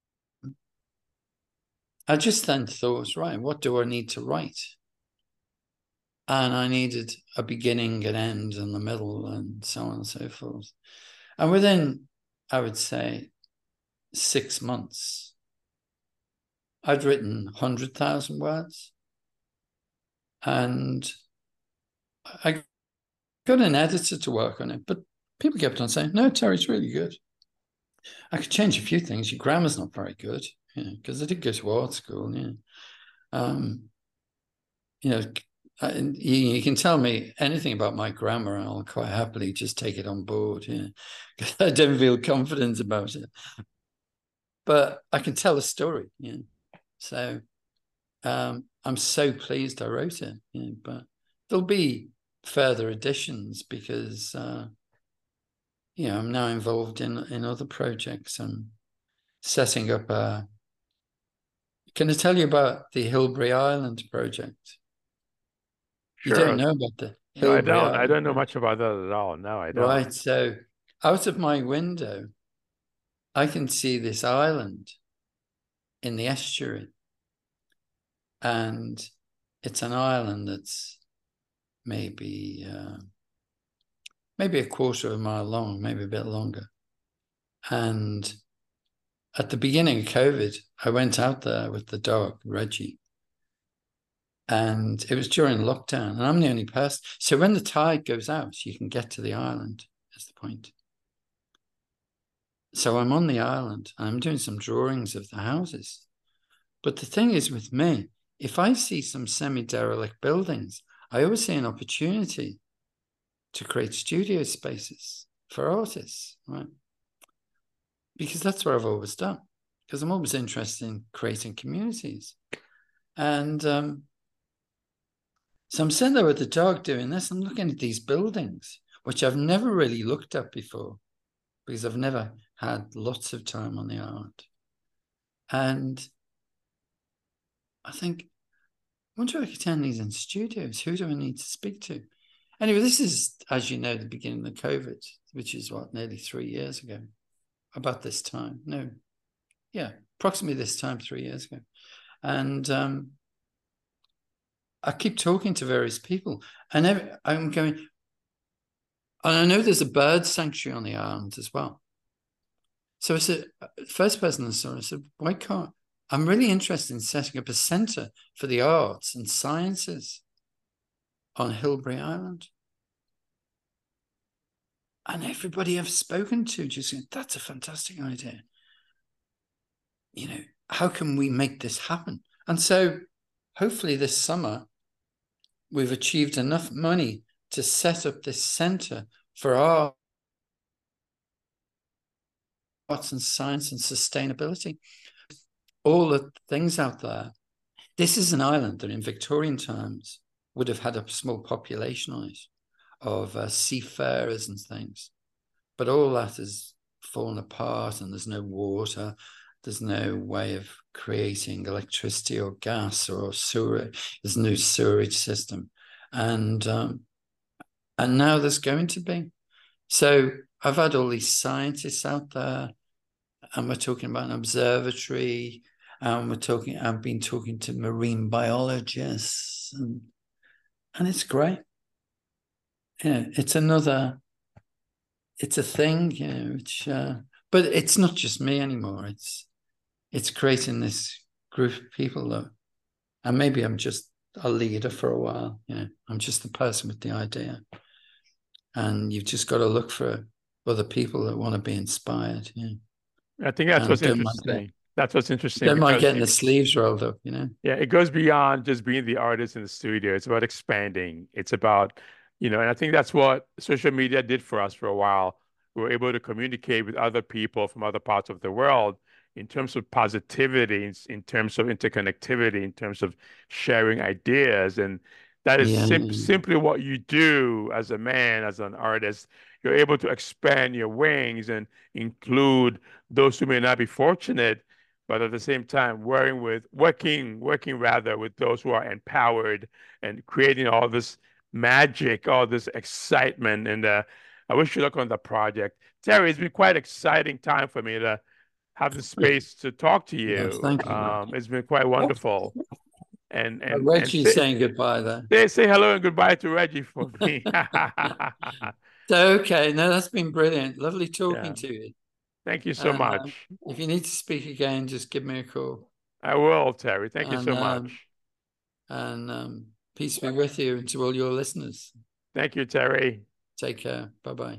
I just then thought, right, what do I need to write? And I needed a beginning, an end, and the middle, and so on and so forth. And within, I would say, six months, I'd written one hundred thousand words. And I got an editor to work on it, but people kept on saying, no, Terry's really good. I could change a few things. Your grammar's not very good, because you know, I did go to art school. Yeah. Um, you know, I, you, you can tell me anything about my grammar, and I'll quite happily just take it on board. Yeah, because I don't feel confident about it. But I can tell a story. Yeah, so um, I'm so pleased I wrote it. Yeah, but there'll be further additions because uh, you know I'm now involved in in other projects. I'm setting up a. Can I tell you about the Hilbre Island project? You don't Sure. know about the No, I Hilbre don't. I Island don't know much project, about that at all. No, I don't. right? So out of my window, I can see this island in the estuary, and it's an island that's maybe uh, maybe a quarter of a mile long, maybe a bit longer. And at the beginning of COVID, I went out there with the dog, Reggie, and it was during lockdown, and I'm the only person. So when the tide goes out, you can get to the island, is the point. So I'm on the island, and I'm doing some drawings of the houses. But the thing is with me, if I see some semi-derelict buildings, I always see an opportunity to create studio spaces for artists, right? Because that's what I've always done, because I'm always interested in creating communities. And um, so I'm sitting there with the dog doing this. I'm looking at these buildings, which I've never really looked at before, because I've never had lots of time on the island. And I think, I wonder if I could turn these in studios. Who do I need to speak to? Anyway, this is, as you know, the beginning of COVID, which is what, nearly three years ago, about this time. No, yeah, approximately this time, three years ago. And um, I keep talking to various people, and every, I'm going, and I know there's a bird sanctuary on the island as well. So I said, first person I saw, I said, why can't, I'm really interested in setting up a center for the arts and sciences on Hilbre Island. And everybody I've spoken to just said, that's a fantastic idea. You know, how can we make this happen? And so hopefully this summer, we've achieved enough money to set up this center for our arts and science and sustainability. All the things out there. This is an island that in Victorian times would have had a small population on it of uh, seafarers and things. But all that has fallen apart, and there's no water. There's no way of creating electricity or gas or sewer. There's no sewerage system. And, um, and now there's going to be. So I've had all these scientists out there, and we're talking about an observatory, and we're talking, I've been talking to marine biologists, and, and it's great. You know, it's another, it's a thing, you know, which, uh, but it's not just me anymore. It's, it's creating this group of people that, and maybe I'm just a leader for a while, you know, I'm just the person with the idea. And you've just got to look for other people that want to be inspired. Yeah. I think that's And what's don't mind interesting. getting, That's what's interesting don't mind because getting the sleeves rolled up, you know? yeah, it goes beyond just being the artist in the studio. It's about expanding. It's about, you know, and I think that's what social media did for us for a while. We were able to communicate with other people from other parts of the world in terms of positivity, in, in terms of interconnectivity, in terms of sharing ideas. And that is Yeah. sim simply what you do as a man, as an artist. You're able to expand your wings and include those who may not be fortunate, but at the same time working with working working rather with those who are empowered and creating all this magic, all this excitement. And uh, I wish you luck on the project, Terry. It's been quite exciting time for me to have the space to talk to you. Yes, thank you. Um, it's been quite wonderful. And and, uh, Reggie's and say, saying goodbye there. Say, say hello and goodbye to Reggie for me. So, okay, no, that's been brilliant. Lovely talking Yeah. to you. Thank you so and, much. Uh, if you need to speak again, just give me a call. I will, Terry. Thank and, you so um, much. And um, peace be with you and to all your listeners. Thank you, Terry. Take care. Bye-bye.